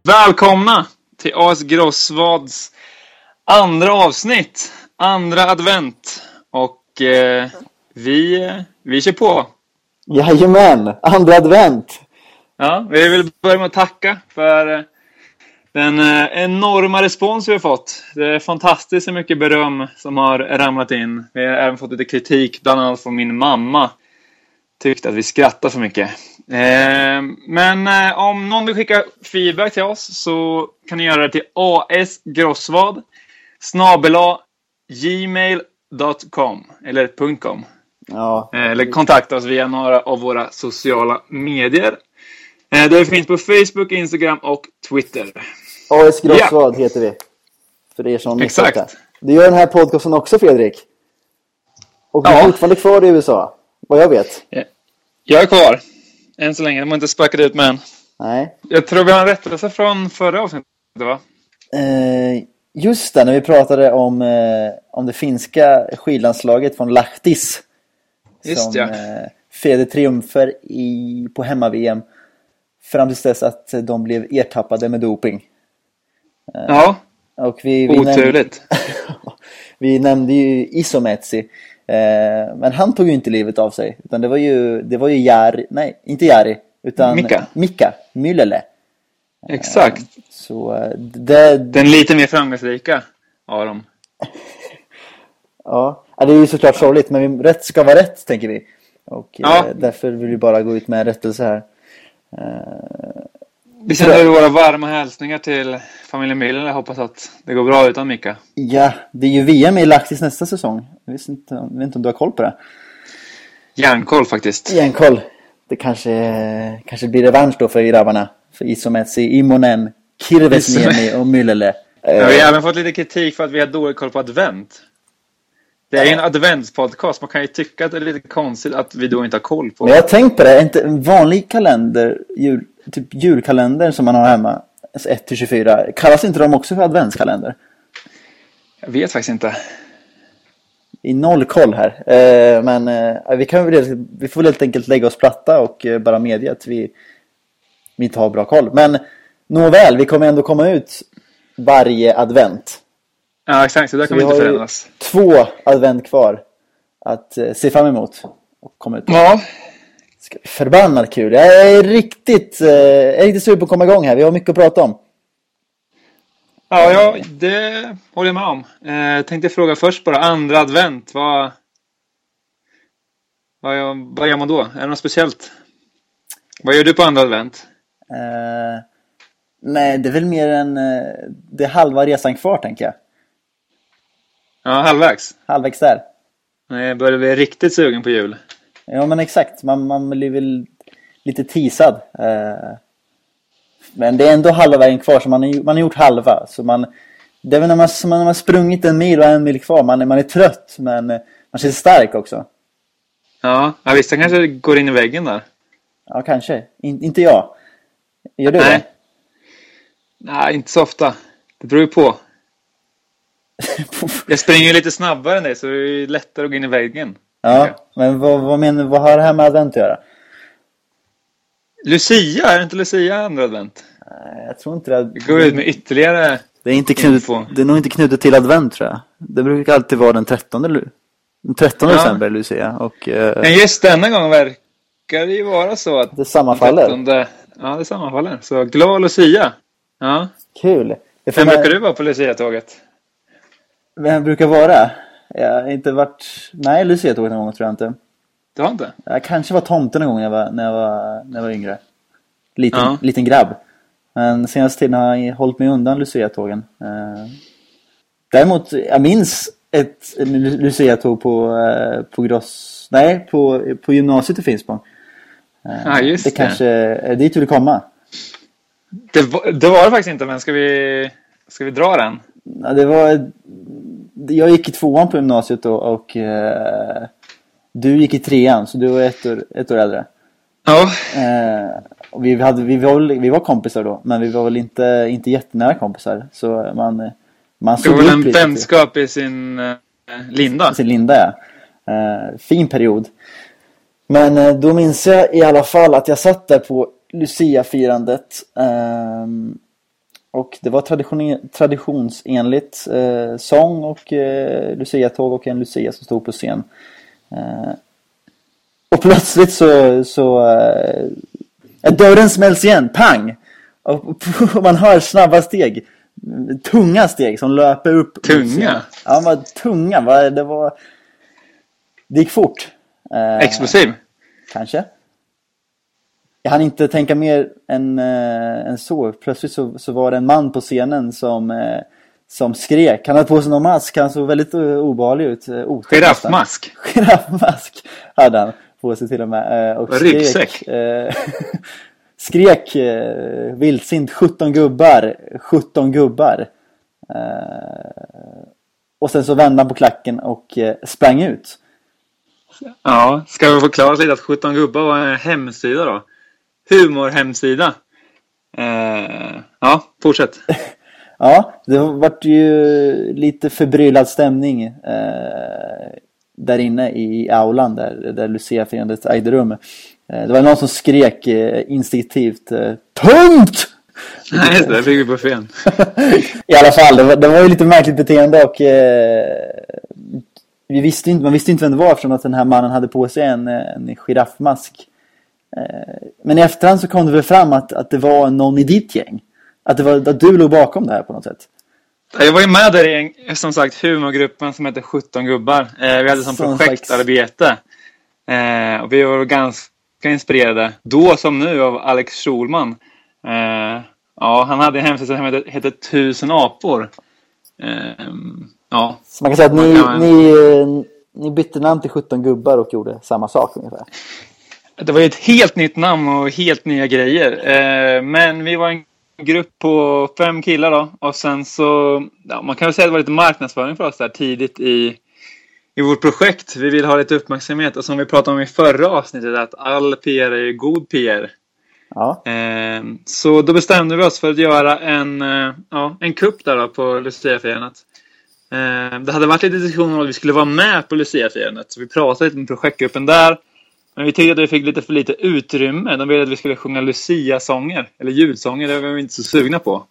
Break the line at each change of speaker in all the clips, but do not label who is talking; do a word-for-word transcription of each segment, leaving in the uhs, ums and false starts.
Välkomna till A S Grossvads andra avsnitt, andra advent. Och eh, vi, vi kör på.
Jajamän, andra advent.
Ja, vi vill börja med att tacka för den enorma respons vi har fått. Det är fantastiskt hur mycket beröm som har ramlat in. Vi har även fått lite kritik, bland annat från min mamma. Tyckte att vi skrattar för mycket. Eh, men eh, om någon vill skicka feedback till oss så kan ni göra det till asgrossvad snabel-a gmail dot com eller .com.
Ja.
Eh, eller kontakta oss via några av våra sociala medier. Eh, det finns på Facebook, Instagram och Twitter.
A S Grossvad ja. heter vi. För er som
Exakt.
Det. Du gör den här podcasten också, Fredrik. Och du är
ja.
fortfarande kvar i U S A, vad jag vet.
Yeah. Jag är kvar. Än så länge. De har inte sparkat ut med än.
Nej.
Jag tror vi har en rättelse från förra avsnittet, va?
Eh, just det, när vi pratade om, eh, om det finska skidlandslaget från Lahtis.
Just
som
ja.
eh, firade triumfer i, på hemma-V M. Fram tills dess att de blev ertappade med doping. Eh,
ja.
Och vi, vi
oturligt.
Nämnde, vi nämnde ju Isometsi. Eh, men han tog ju inte livet av sig, utan det var ju det var ju Jari, nej, inte Jari, utan
Mika,
Mika Myllylä.
Exakt.
Eh, så det,
den lite mer framgångsrika av dem.
Ja, det är ju såklart sorgligt, men rätt ska vara rätt, tänker vi. Och
ja.
eh, därför vill vi bara gå ut med en rättelse här. Eh,
vi sänder våra varma hälsningar till familjen Myllylä. Jag hoppas att det går bra utan Mika.
Ja, det är ju V M i Lahtis nästa säsong. Jag vet inte, jag vet inte om du har koll på det.
Järnkoll faktiskt.
Järnkoll. Det kanske, kanske blir revansch då för grabbarna. För Isometsi, Immonen, Kirvesniemi och Myllylä.
Ja, vi har även fått lite kritik för att vi har dålig koll på advent. Det är ju en adventspodcast. Man kan ju tycka att det är lite konstigt att vi då inte har koll på.
Men jag har tänkt på det. Inte en vanlig kalender, jul, typ julkalender som man har hemma, ett till tjugofyra. Kallas inte de också för adventskalender?
Jag vet faktiskt inte.
I noll koll här. Eh, men eh, vi, kan, vi får väl helt enkelt lägga oss platta och eh, bara medge att vi, vi inte har bra koll. Men nåväl, vi kommer ändå komma ut varje advent.
Ja, exakt. Så där kommer inte förändras.
Två advent kvar att eh, se fram emot och komma ut.
Ja.
Ska bli förbannat kul. Jag är riktigt, eh, jag är riktigt sugen på att komma igång här. Vi har mycket att prata om.
Ja, ja, det håller jag med om. Jag eh, tänkte fråga först bara, andra advent, vad, vad, vad gör man då? Är det något speciellt? Vad gör du på andra advent?
Eh, nej, det är väl mer än eh, det är halva resan kvar, tänker jag.
Ja, halvvägs.
Halvvägs där.
Nej, jag börjar bli riktigt sugen på jul.
Ja, men exakt. Man, man blir väl lite tisad. Eh, men det är ändå halva vägen kvar, så man har, man har gjort halva. Så man, det är väl när man, man har sprungit en mil och en mil kvar. Man är, man är trött, men man känns stark också.
Ja, jag visste kanske går in i väggen där.
Ja, kanske. In, inte jag. Gör du
Nej.
det?
Nej, inte så ofta. Det beror ju på. Jag springer lite snabbare än dig, så det är lättare att gå in i väggen.
Ja, men vad, vad menar vad har det här med advent att göra?
Lucia, är det inte Lucia andra advent?
Nej, jag tror inte det.
Det går ut med ytterligare.
Det är inte knutet, det är nog inte knutet till advent, tror jag. Det brukar alltid vara den trettonde Den trettonde
ja.
december, Lucia. Och, eh,
men just denna gång verkar det ju vara så att
det sammanfaller.
trettonde Ja, det sammanfaller. Så glad Lucia. Ja.
Kul.
Vem brukar du vara på Lucia-tåget?
Vem brukar vara? Jag har inte varit... Nej, Lucia-tåget någon gång, tror jag inte.
Du har inte?
Jag kanske var tomten någon gång när jag var, när jag var, när jag var yngre. Liten,
ja.
liten grabb. Men senaste tiden har jag hållit mig undan Lucia-tågen. Eh, däremot, jag minns ett Lucia-tåg på, eh, på Gross... Nej, på, på gymnasiet i Finspång. Eh,
ja, just
det. Det kanske är dit du vill komma.
Det var, det var det faktiskt inte, men ska vi, ska vi dra den?
Ja, det var... Jag gick i tvåan på gymnasiet då, och eh, du gick i trean, så du var ett år, ett år äldre.
Ja.
Eh, och vi, hade, vi, var, vi var kompisar då, men vi var väl inte, inte jättenära kompisar. Så man, man såg
det var
upp
en
lite.
vänskap i sin eh, linda.
Sin linda, ja. Eh, fin period. Men eh, då minns jag i alla fall att jag satt där på Lucia-firandet. Eh, och det var tradition, traditionsenligt eh, sång och eh, Lucia-tåg och en Lucia som stod på scen. Eh, och plötsligt så, så eh, dörren smälls igen, pang! Och, och man hör snabba steg, tunga steg som löper upp.
Tunga?
Ja, men tunga, va? Det var... Det gick fort. Eh,
Explosiv?
Kanske. Jag hann inte tänka mer än, äh, än så. Plötsligt så, så var det en man på scenen som, äh, som skrek. Han hade på sig någon mask. Han såg väldigt uh, obehaglig ut. Uh,
Giraffmask?
Giraffmask hade han på sig till och med. Äh, och skrek,
ryggsäck?
Äh, skrek äh, vildsint sjutton gubbar. sjutton gubbar. Äh, och sen så vände han på klacken och äh, sprang ut.
Ja, ska vi förklara lite att sjutton gubbar var en hemsida då? Humorhemsida. Eh, ja, fortsätt.
Ja, det var ju lite förbryllad stämning eh, där inne i aulan där, där Lucia-firandet ägde rum. Eh, det var någon som skrek eh, instinktivt eh, tungt!
Nej, det fick vi på fel.
I alla fall, det var, det var ju lite märkligt beteende och eh, vi visste inte, man visste inte vem det var eftersom att den här mannen hade på sig en, en giraffmask. Men i efterhand så kom det väl fram att, att det var någon i ditt gäng. Att, det var, att du låg bakom det här på något sätt.
Jag var ju med där i en, som sagt, humorgruppen som heter sjutton gubbar. Eh, vi hade som, som projektarbete. Eh, och vi var ganska inspirerade, då som nu, av Alex Schulman. Eh, ja, han hade en hemsida som hette, hette Tusen apor. Eh, ja.
Så man kan säga att ni, man... ni, ni bytte namn till sjutton gubbar och gjorde samma sak ungefär.
Det var ett helt nytt namn och helt nya grejer. Eh, men vi var en grupp på fem killar då. Och sen så, ja, man kan väl säga att det var lite marknadsföring för oss där tidigt i, i vårt projekt. Vi vill ha lite uppmärksamhet. Och som vi pratade om i förra avsnittet, att all P R är god P R.
Ja.
Eh, så då bestämde vi oss för att göra en, eh, ja, en kupp där då på Lucia-firandet. Eh, det hade varit lite diskussion om att vi skulle vara med på Lucia-firandet. Så vi pratade lite med projektgruppen där. Men vi tyckte att vi fick lite för lite utrymme. De ville att vi skulle sjunga Lucia-sånger. Eller ljudsånger, det var vi inte så sugna på.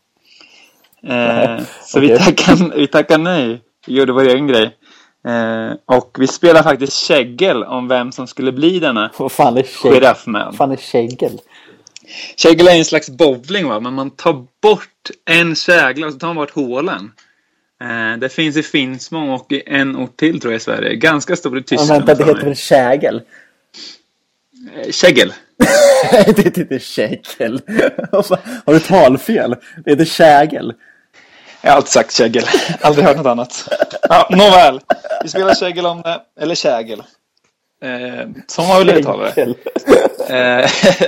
Eh, så okay. vi, tackade, vi tackade nej. Vi gjorde vår egen grej. Eh, och vi spelade faktiskt käggel om vem som skulle bli denna giraffman.
Vad fan är käggel?
Käggel är en slags bowling, va? Men man tar bort en kägla och så tar man bort hålen. Eh, det finns i Finspång och i en ort till, tror jag, i Sverige. Ganska stor i Tyskland.
Men vänta, det heter väl kägel?
Käggel.
Det är inte käggel. Har du talfel? Det heter kägel.
Jag har alltid sagt käggel. Aldrig hört något annat. Ja, nåväl. Vi spelar käggel om det. Eller kägel. Eh, som man vill uttala det. Eh,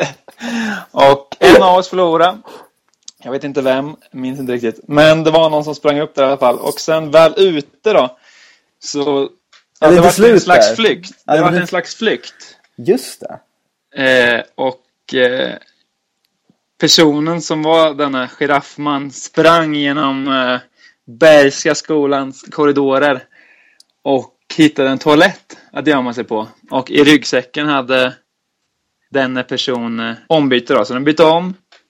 och en av oss förlorade. Jag vet inte vem. Minns inte riktigt. Men det var någon som sprang upp där i alla fall. Och sen väl ute då. Så ja, det, det var en slags där. flykt. Det ja, var det... en slags flykt.
Just det.
Eh, och eh, personen som var denna giraffman sprang genom eh, Bergska skolans korridorer och hittade en toalett att gömma sig på. Och i ryggsäcken hade denna person eh, ombyte då. Så den bytte om.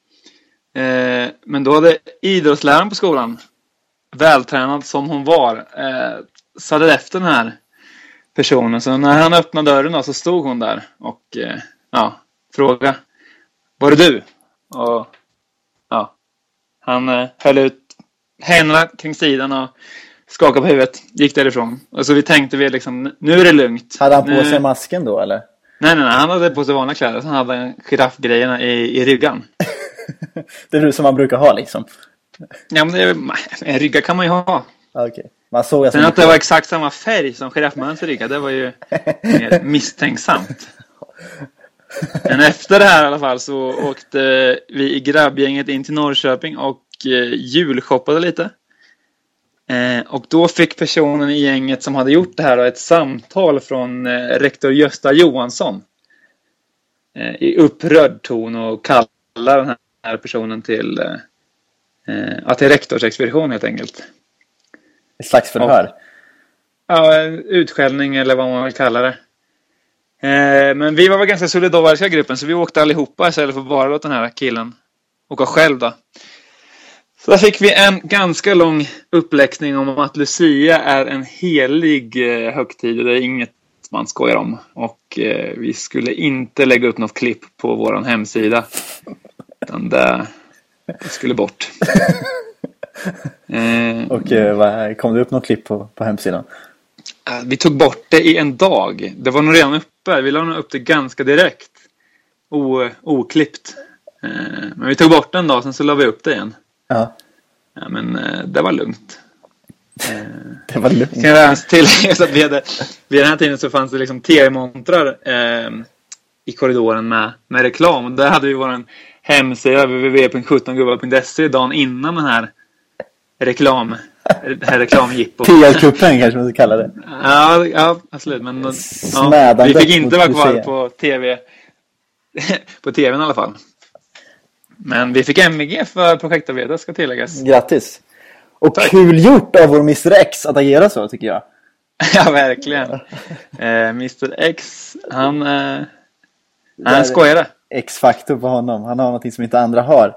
Eh, men då hade idrottsläraren på skolan, vältränad som hon var, eh, satte efter den här personen. Så när han öppnade dörren då, så stod hon där och eh, ja, fråga: var det du? Och ja, han eh, höll ut händerna kring sidan och skakade på huvudet, gick därifrån. Och så vi tänkte vi liksom, nu är det lugnt.
Hade han på
nu...
sig masken då, eller? Nej,
nej, nej, han hade på sig vanliga kläder. Så han hade giraffgrejerna i, i ryggan.
Det är det som man brukar ha liksom.
Ja, men det är, en rygga kan man ju ha.
Okej. Okay. Man såg
Sen att det var exakt samma färg som giraffmannens rygga, det var ju mer misstänksamt. Men efter det här i alla fall så åkte vi i grabbgänget in till Norrköping och eh, julshoppade lite. Eh, och då fick personen i gänget som hade gjort det här då, ett samtal från eh, rektor Gösta Johansson. Eh, I upprörd ton och kallar den här personen till, eh, att till rektorsexpedition helt enkelt.
Ett slags förhör. Och,
ja, utskällning eller vad man vill kalla det. Eh, men vi var väl ganska solidariska i gruppen, så vi åkte allihopa istället för bara låta den här killen åka själv då. Så där fick vi en ganska lång uppläxning om att Lucia är en helig eh, högtid och det är inget man skojar om. Och eh, vi skulle inte lägga upp något klipp på vår hemsida. Utan det, det skulle bort.
eh, och eh, kom det upp något klipp på, på hemsidan?
Vi tog bort det i en dag. Det var nog redan uppe. Vi la nog upp det ganska direkt. O, oklippt. Eh, men vi tog bort den dag, sen så la vi upp det igen.
Ja.
Ja, men eh, det var lugnt. Eh,
det var lugnt.
Kan jag tillägga att vi hade, vid den här tiden så fanns det liksom tv-montrar eh, i korridoren med, med reklam. Och där hade vi vår hemsida w w w punkt sjutton gubbar punkt se dagen innan den här reklam det här reklamjippot.
P R-kuppen kanske man ska kalla det.
Ja, ja absolut. Men ja, vi fick inte vara kvar på tv på tvn i alla fall. Men vi fick M V G för projektarbetet, ska tilläggas.
Grattis. Och tack. Kul gjort av vår mister X att agera så, tycker jag.
Ja, verkligen. eh, mister X, han eh, han skojade.
X-faktor på honom. Han har något som inte andra har.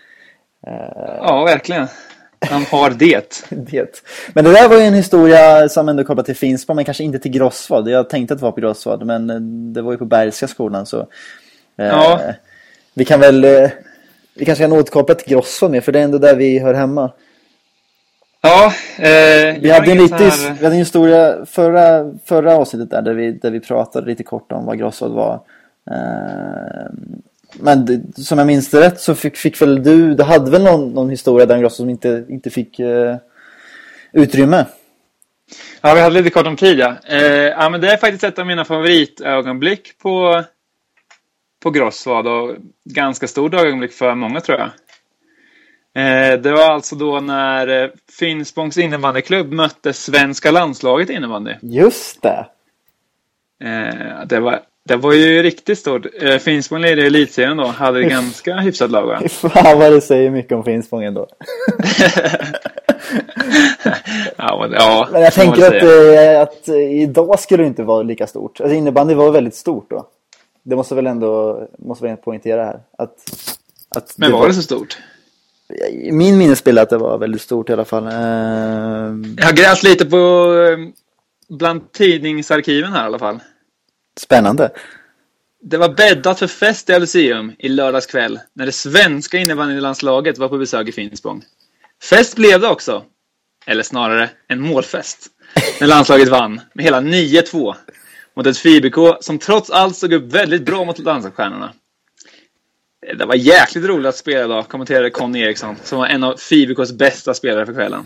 Eh, ja, verkligen. Han har det.
det. Men det där var ju en historia som ändå kopplat till Finspång, men kanske inte till Grossvad. Jag tänkte att det var på Grossvad, men det var ju på Bergska skolan. Så, eh, ja. Vi kan väl eh, vi kanske kan återkoppla till Grossvad med, för det är ändå där vi hör hemma.
Ja, eh,
vi hade en lite här... vi hade en historia förra, förra avsnittet där, där vi, där vi pratade lite kort om vad Grossvad var. Eh, Men det, som jag minns det rätt så fick, fick väl du, du hade väl någon, någon historia där Grosso som inte, inte fick uh, utrymme?
Ja, vi hade lite kort om tid, ja. Eh, ja, men det är faktiskt ett av mina favoritögonblick på, på Grossvad och ganska stort ögonblick för många, tror jag. Eh, det var alltså då när eh, Finspångs innebandyklubb mötte svenska landslaget innebandy.
Just det.
Eh, det var Det var ju riktigt stort. Eh, Finspång ledde i elitserien då. Hade det ganska hyfsat lag, va?
Fan vad det säger mycket om Finspång ändå.
ja, men, ja,
men jag tänker att, äh, att äh, idag skulle det inte vara lika stort. Alltså innebandy var väldigt stort då. Det måste väl ändå måste väl poängtera här. Att, att
men
det
var, var det så stort?
Min minnesbild är att det var väldigt stort i alla fall. Uh...
Jag har grävt lite på bland tidningsarkiven här i alla fall.
Spännande.
Det var bäddat för fest i Alyceum i lördags kväll när det svenska innebandylandslaget var på besök i Finspång. Fest blev det också. Eller snarare en målfest. När landslaget vann med hela nio två mot ett F I B K som trots allt såg upp väldigt bra mot landslagsstjärnorna. Det var jäkligt roligt att spela idag, kommenterade Conny Eriksson, som var en av F I B K:s bästa spelare för kvällen.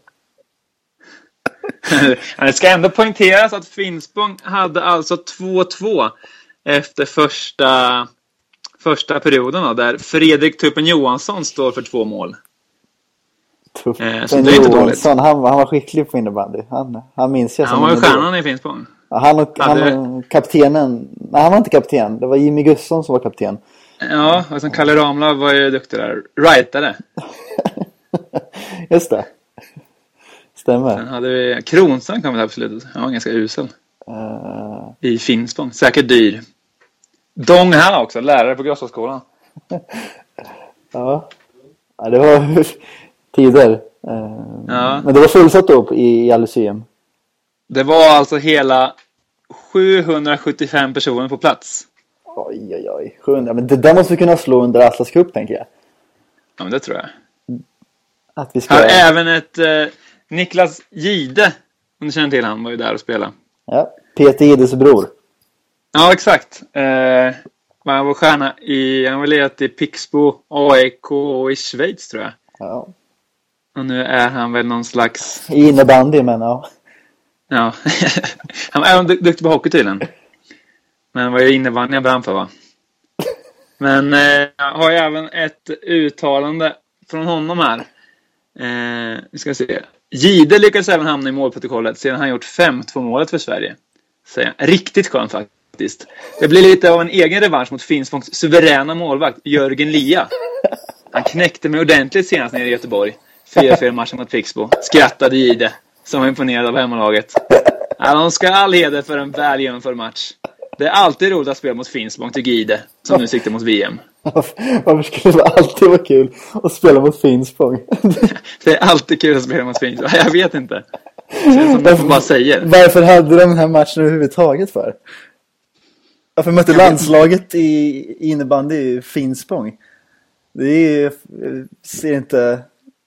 Det ska ändå poängteras att Finspång hade alltså två två efter första första perioden då, där Fredrik Tuppen Johansson står för två mål.
Tuppen eh, så det är inte dåligt. Han, han var skicklig på innebandy. Han, han minns jag som
han var ju stjärnan i Finspång.
Ja, han och hade... han, kaptenen. Nej, han var inte kapten. Det var Jimmy Gusson som var kapten.
Ja, och sen Kalle Ramlöv var ju duktig där. Rightare.
Just det. Stämmer.
Sen hade vi Kronsson kom där på slutet. Han var ganska usel. Uh... I Finspång. Säkert dyr. Dong här också, lärare på Grossåskolan.
Ja. Ja, det var tider. Uh...
Ja.
Men det var fullsatt upp i Alyceum.
Det var alltså hela sjuhundrasjuttiofem personer på plats.
Oj, oj, oj. sjuhundra. Men det där måste vi kunna slå under Atlas Cup, tänker jag.
Ja, men det tror jag.
Att vi ska...
Har även ett... Eh, Niklas Gide, om du känner till han, var ju där och spelade.
Ja, Peter Gides bror.
Ja, exakt. Eh, han var stjärna i... Han var ledat i Pixbo, A I K och i Schweiz, tror jag.
Ja.
Och nu är han väl någon slags...
I innebandy, men ja.
Ja. Han är du- duktig på hockey tydligen. Men vad är innebandy jag brann för, va? Men eh, jag har ju även ett uttalande från honom här. Eh, vi ska se. Gide lyckades även hamna i målprotokollet sedan han gjort fem två målet för Sverige. Säger han. Riktigt skönt faktiskt. Det blir lite av en egen revansch mot Finspångs suveräna målvakt Jörgen Lia. Han knäckte mig ordentligt senast nere i Göteborg. fyra fyra matchen mot Pixbo. Skrattade Gide, som var imponerad av hemmalaget. Ja, de ska all heder för en väl genomförd match. Det är alltid roligt att spela mot Finspång till Gide, som nu siktar mot V M.
Varför skulle det alltid vara kul att spela mot Finspång?
Det är alltid kul att spela mot Finspång. Jag vet inte. Det är som varför, bara säger.
Varför hade de den här matchen överhuvudtaget för? Varför mötte jag landslaget i innebandy i Finspång? Det är, ser inte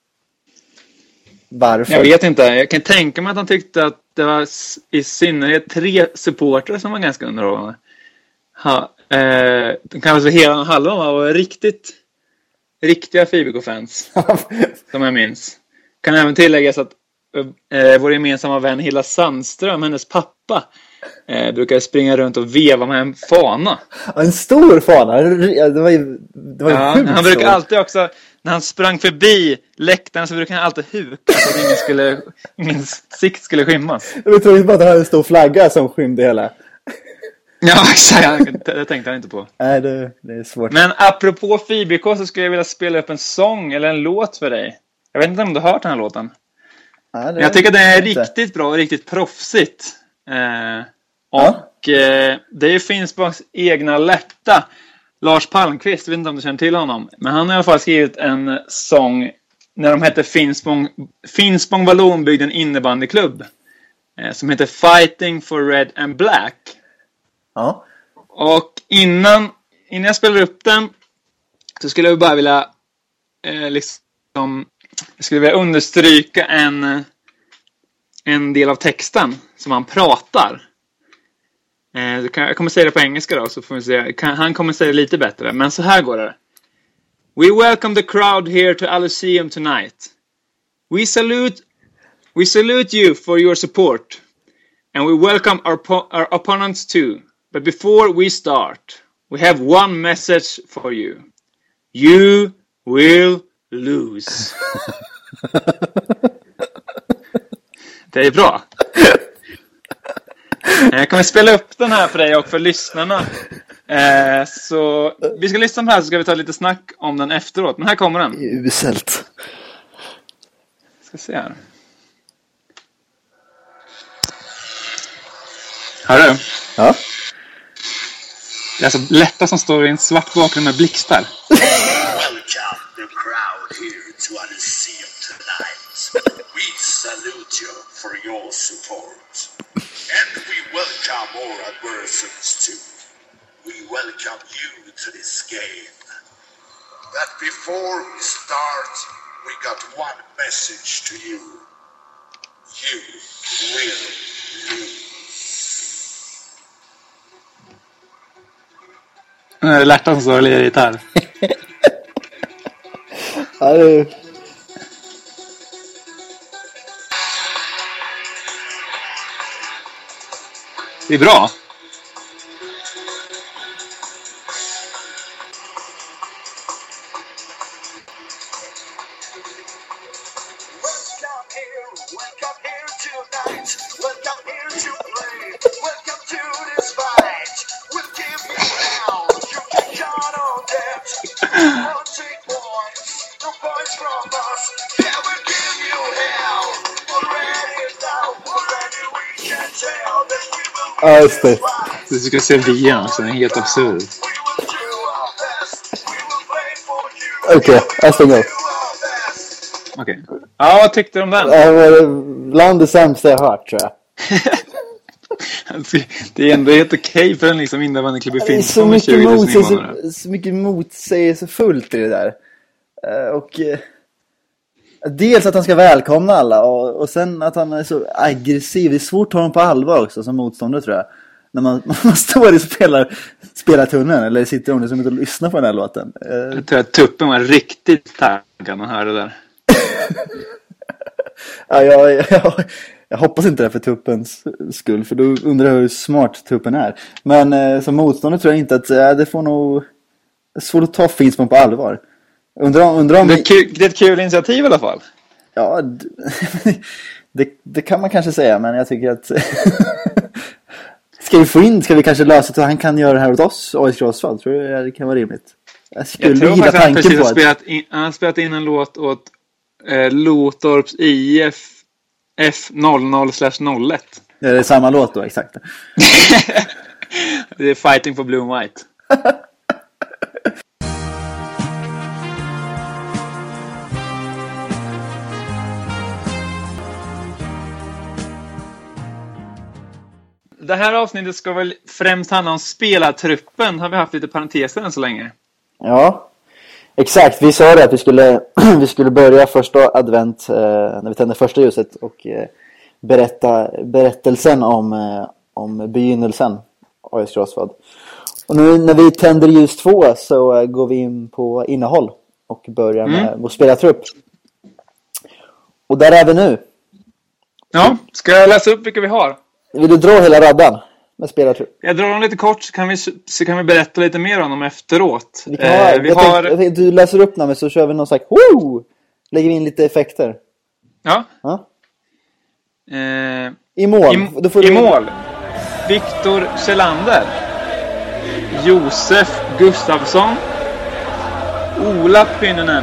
varför.
Jag vet inte. Jag kan tänka mig att han tyckte att det var i synnerhet tre supportrar som var ganska underhållande. Ha, eh, de kallas för hela halvan var riktigt riktiga F I B K-fans som jag minns. Kan även tilläggas att eh, vår gemensamma vän Hilla Sandström, hennes pappa, eh, brukar springa runt och veva med en fana.
En stor fana. Det var ju, det var ju
ja, han brukar alltid också, när han sprang förbi läktaren så brukar han alltid huka så att ingen, skulle, ingen sikt skulle skymmas.
Jag tror inte bara att han hade en stor flagga som skymde hela.
Ja, exakt. Det tänkte han inte på.
Nej, det, det är svårt.
Men apropå F I B K så skulle jag vilja spela upp en sång eller en låt för dig. Jag vet inte om du har hört den här låten. Ja, jag tycker det är inte. Riktigt bra och riktigt proffsigt. Eh, och ja. eh, det finns bara egna lätta. Lars Palmqvist, jag vet inte om du känner till honom. Men han har i alla fall skrivit en sång när de hette Finspång, Finspång Vallonbygden innebandyklubb. Eh, som heter Fighting for Red and Black.
Ja.
Och innan, innan jag spelar upp den så skulle jag bara vilja eh, liksom, jag skulle vilja understryka en, en del av texten som han pratar. Eh, jag kommer säga det på engelska då, så får vi se. Han kommer säga det lite bättre, men så här går det. We welcome the crowd here to Alyceum tonight. We salute, we salute you for your support. And we welcome our, our opponents too. But before we start, we have one message for you. You will lose. Det är bra. Jag kommer spela upp den här för dig och för lyssnarna. Eh, så vi ska lyssna på den här så ska vi ta lite snack om den efteråt. Men här kommer den.
Uselt.
Ska se här. Hör du?
Ja.
Det är alltså lätta som står i en svart bakgrund med blixtar.
Welcome the crowd here to Alyceum tonight. We salute you for your support. And we welcome all adversaries too. We welcome you to this game. But before we start, we got one message to you. You will lose.
Nu är det Lärtan som står och lirar gitarr.
Ja, det...
det är bra.
Ja, just det.
Du ska se videon också, den är helt absurd.
Okej, okay, jag stänger upp.
Okej. Okay. Ja, vad tyckte du om den?
Det var bland det sämsta jag hört, tror jag.
Det är ändå helt okej för en liksom innebandyklubb i Finspång.
Det är så mycket, motsägelse, så mycket motsägelsefullt i det där. Och dels att han ska välkomna alla och, och sen att han är så aggressiv. Det är svårt att ta honom på allvar också som motståndare, tror jag. När man, man står och spelar, spelar tunneln eller sitter om det som inte lyssnar på den här låten.
Jag tror att tuppen var riktigt taggad när hör det där.
Ja, jag, jag, jag hoppas inte det för tuppens skull, för då undrar jag hur smart tuppen är. Men eh, som motståndare tror jag inte att eh, det får nog svårt att ta Finspång på allvar. Undrar, undrar om...
det, är kul, det är ett kul initiativ i alla fall.
Ja, det, det kan man kanske säga, men jag tycker att ska vi få in, ska vi kanske lösa så han kan göra det här åt oss och i Crossfall, tror jag det kan vara rimligt. Jag skulle
jag tror
gilla tanken
precis
på att
spelat in, han har spelat in en låt åt eh, Lotorps I F F noll noll slash noll ett.
Ja, det är samma låt då, exakt.
Det är Fighting for Blue and White. det här avsnittet ska väl främst handla om spelartruppen. Har vi haft lite parenteser än så länge?
Ja, exakt. Vi sa det att vi skulle, vi skulle börja första advent eh, när vi tände första ljuset och eh, berätta berättelsen om, eh, om begynnelsen av A I S Gråsvad. Och nu när vi tänder ljus två så eh, går vi in på innehåll och börjar med mm. vår spelartrupp. Och där är vi nu.
Ja, ska jag läsa upp vilka vi har?
Vill du dra hela raddan med spelartrupp?
Jag drar dem lite kort så kan vi, så kan vi berätta lite mer om dem efteråt.
Vi kan ha,
eh, vi har...
tänkte, du läser upp namnet så kör vi någon slags woo! Lägger vi in lite effekter.
Ja.
ja?
Eh,
I mål.
I,
Då får
i
du...
mål. Viktor Kjellander. Josef Gustafsson. Ola Pynnönen.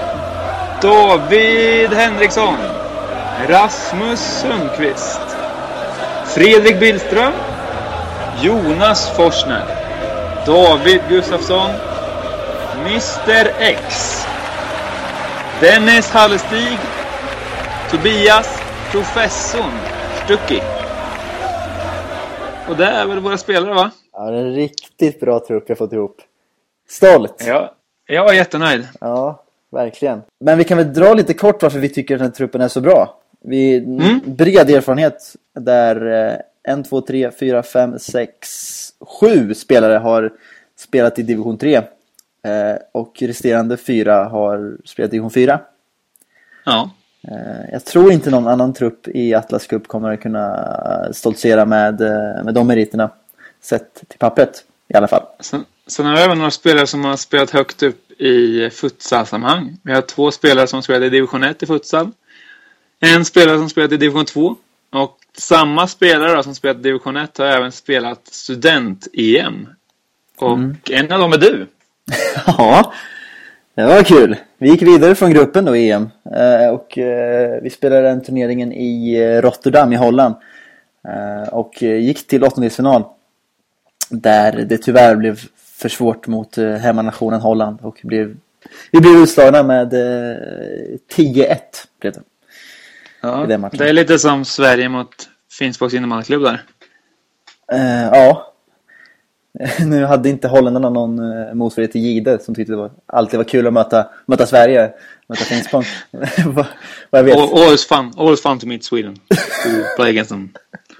David Henriksson. Rasmus Sundqvist. Fredrik Billström. Jonas Forsner. David Gustafsson. mister X. Dennis Hallestig. Tobias Professorn Stucki. Och det är väl våra spelare, va?
Ja, det är en riktigt bra trupp jag fått ihop. Stolt.
Ja, jag är jättenöjd.
Ja, verkligen. Men vi kan väl dra lite kort varför vi tycker att den här truppen är så bra. Vi mm. bred erfarenhet där eh, en, två, tre, fyra, fem, sex, sju spelare har spelat i division tre. Eh, och resterande fyra har spelat i division fyra.
Ja.
Eh, jag tror inte någon annan trupp i Atlas Cup kommer att kunna stoltsera med, med de meriterna. Sett till pappret i alla fall.
Sen, sen har vi även några spelare som har spelat högt upp i futsalsammanhang. Vi har två spelare som spelat i division ett i futsal. En spelare som spelat i division två. Och samma spelare då, som spelat i division ett har även spelat student-E M. Och mm. en av dem är du.
Ja, det var kul. Vi gick vidare från gruppen då i E M. Eh, och eh, vi spelade den turneringen i Rotterdam i Holland. Eh, och gick till åttondelsfinal. Där det tyvärr blev för svårt mot eh, hemmanationen Holland. Och blev, vi blev utslagna med eh, tio ett. Blev det.
Ja, det är lite som Sverige mot Finspångs innebandyklubb där.
Uh, ja. Nu hade inte holländarna någon uh, motsvarighet till Gide som tyckte det var, alltid var kul att möta, möta Sverige, möta Finspång. vad, vad jag vet.
All, always fun, always fun to meet Sweden. To play against them.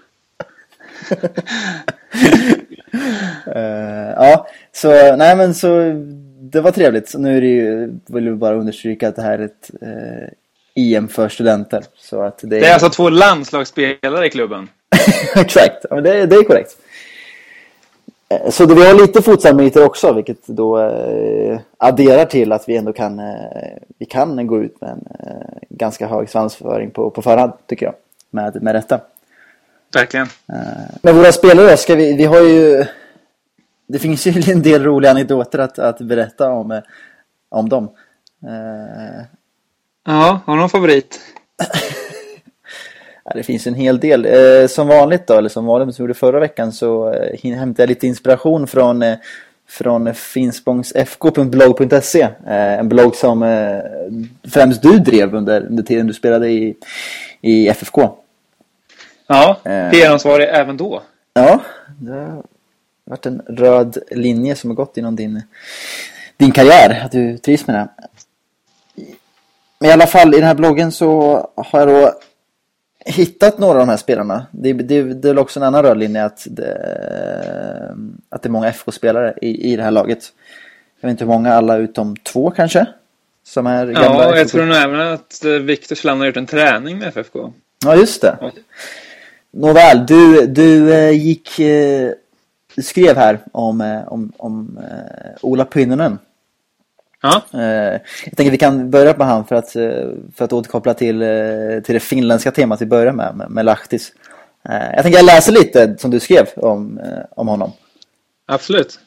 uh, ja, så nej men så det var trevligt. Så nu är det ju, vill vi bara understryka att det här är ett uh, E M för studenter. Så att det, är...
det är alltså två landslagsspelare i klubben.
Exakt, ja, men det, det är korrekt. Så det, vi har lite futsalmeriter också, vilket då eh, adderar till att vi ändå kan, eh, vi kan gå ut med en eh, ganska hög svansföring på, på förhand, tycker jag, med, med detta.
Verkligen.
Eh, men våra spelare, ska vi, vi har ju, det finns ju en del roliga anekdoter att, att berätta om, eh, om dem. Eh,
Ja, har du någon favorit?
Ja, det finns en hel del. Eh, som vanligt då, eller som vanligt som vi gjorde förra veckan, så eh, hämtade jag lite inspiration från, eh, från finspångs f k punkt blogg punkt se. Eh, en blogg som eh, främst du drev under, under tiden du spelade i, i F F K.
Ja, P R-ansvarig även då.
Ja, det har varit en röd linje som har gått inom din, din karriär. Att du trivs med det. Men i alla fall, i den här bloggen så har jag då hittat några av de här spelarna. Det, det, det är också en annan röd linje att det, att det är många F K-spelare i, i det här laget. Jag vet inte hur många, alla utom två kanske. Som är gamla.
Ja, jag
F F K.
tror nog även att Viktor Kjellander har gjort en träning med F F K.
Ja, just det. Ja. Nåväl, du, du gick, du skrev här om, om, om uh, Ola Pynnönen.
Ja.
Jag tänker vi kan börja med han för att, för att återkoppla till, till det finländska temat vi börjar med, med, med Lahtis. Jag tänker jag läser lite som du skrev om, om honom.
Absolut.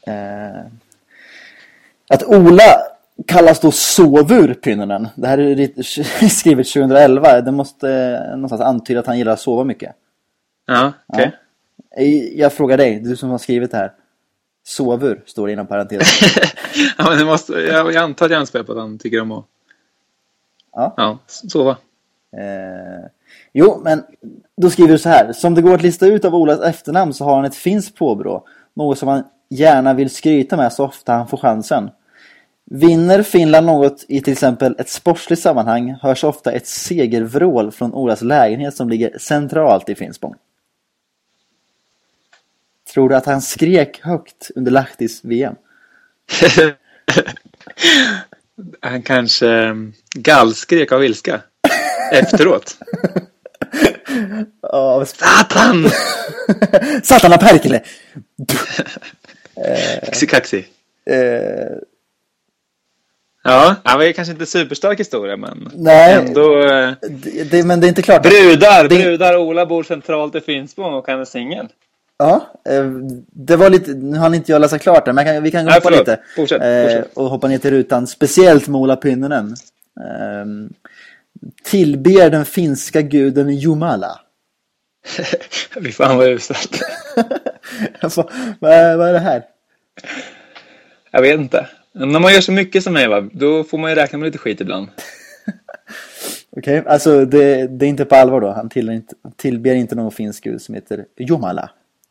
Att Ola kallas då Sovur Pynnönen. Det här är skrivet tjugohundraelva. Det måste någonstans antyda att han gillar att sova mycket.
Ja, okej.
Okay. Jag frågar dig, du som har skrivit det här. Sovur står det inom parentes.
Ja, men det måste, jag, jag antar att jag anspelar på att han tycker om att
ja.
Ja, sova.
Eh, Jo, men då skriver du så här. Som det går att lista ut av Olas efternamn så har han ett finskt påbrå. Något som han gärna vill skryta med så ofta han får chansen. Vinner Finland något i till exempel ett sportsligt sammanhang hörs ofta ett segervrål från Olas lägenhet som ligger centralt i Finspång. Tror du att han skrek högt under Lahtis V M?
Han kanske gallskrek av ilska efteråt.
Oh,
Satan!
Satana perkele!
Kaxi kaxi.
Eh,
Ja, det var kanske inte superstark historia, men
nej,
ändå... Eh,
det, det, men det är inte klart.
brudar,
det,
brudar, Ola bor centralt i Finspång och han är singel.
Ja, eh, det var lite... Nu har inte jag läsa klart det, men kan, vi kan gå
Nej,
hoppa
förlåt.
lite.
Fortsätt,
eh,
fortsätt.
Och hoppa ner till rutan. Speciellt med Ola Pynnönen. Eh, tillber den finska guden Jumala.
Vi fan vad uselt.
Alltså, vad, är, vad är det här?
Jag vet inte. När man gör så mycket som mig, va, då får man ju räkna med lite skit ibland.
Okej, okay, alltså det, det är inte på allvar då. Han till, inte, tillber inte någon finsk gud som heter Jumala.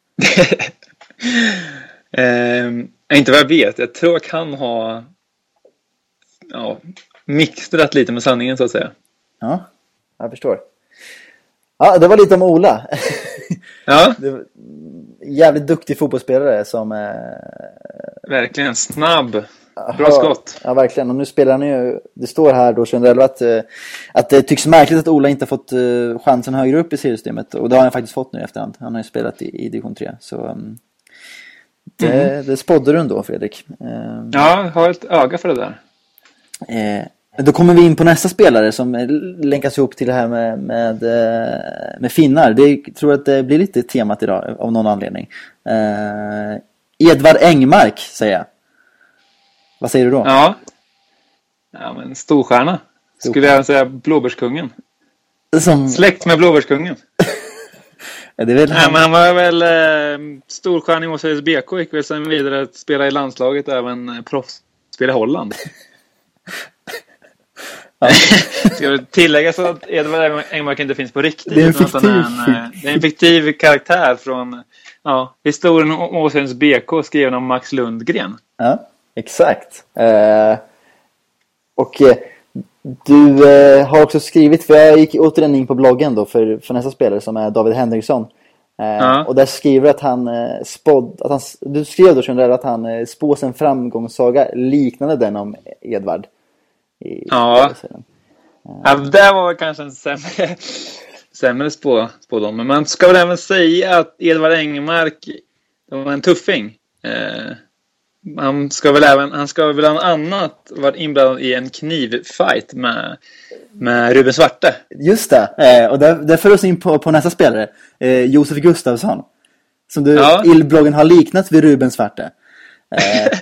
eh, inte vad jag vet. Jag tror jag kan ha ja, mixtrat lite med sanningen, så att säga.
Ja, jag förstår. Ja, det var lite om Ola.
Ja.
Det var jävligt duktig fotbollsspelare som... Eh...
Verkligen snabb. Bra
ja,
skott.
Ja, verkligen. Och nu spelar han ju... Det står här då tjugoelva att, att det tycks märkligt att Ola inte har fått chansen högre upp i seriesystemet. Och det har han faktiskt fått nu i efterhand. Han har ju spelat i, i division tre. Så um, det, mm. det spådde du ändå, Fredrik. Um,
ja, jag har ett öga för det där.
Eh, Då kommer vi in på nästa spelare som länkas ihop till det här med, med, med finnar. Det jag tror att det blir lite temat idag av någon anledning. Eh, Edvard Engmark, säger jag. Vad säger du då?
Ja, ja men storstjärna. Skulle jag säga blåbärskungen.
Som...
Släkt med blåbärskungen.
Ja, det är väl han...
Nej, men han var väl eh, storstjärna i Åsöjs B K. Gick väl sen vidare att spela i landslaget och även proffsspela i Holland. Ja. Ska jag tillägga så att Edvard Engmark inte finns på riktigt.
Det är en fiktiv,
är en, det är en fiktiv karaktär från ja, historien om Åsöjs B K skriven av Max Lundgren.
Ja, exakt. Eh, och eh, du eh, har också skrivit, för jag gick återigen in på bloggen då för, för nästa spelare som är David Henriksson. Eh, ja. Och där skriver att han eh, spådd, att han, du skrev då Sjöndell att han eh, spås en framgångssaga liknande den om Edvard. I,
ja. Ja, det var kanske en sämre, sämre spå, spådom. Men man ska väl även säga att Edvard Engmark var en tuffing. Eh, han ska väl även, han ska väl bland annat varit inblandad i en knivfight med, med Ruben Svarte.
Just det, eh, och där, där för oss in på, på nästa spelare, eh, Josef Gustafsson. Som du ja. i bloggen har liknat vid Ruben Svarte. Eh,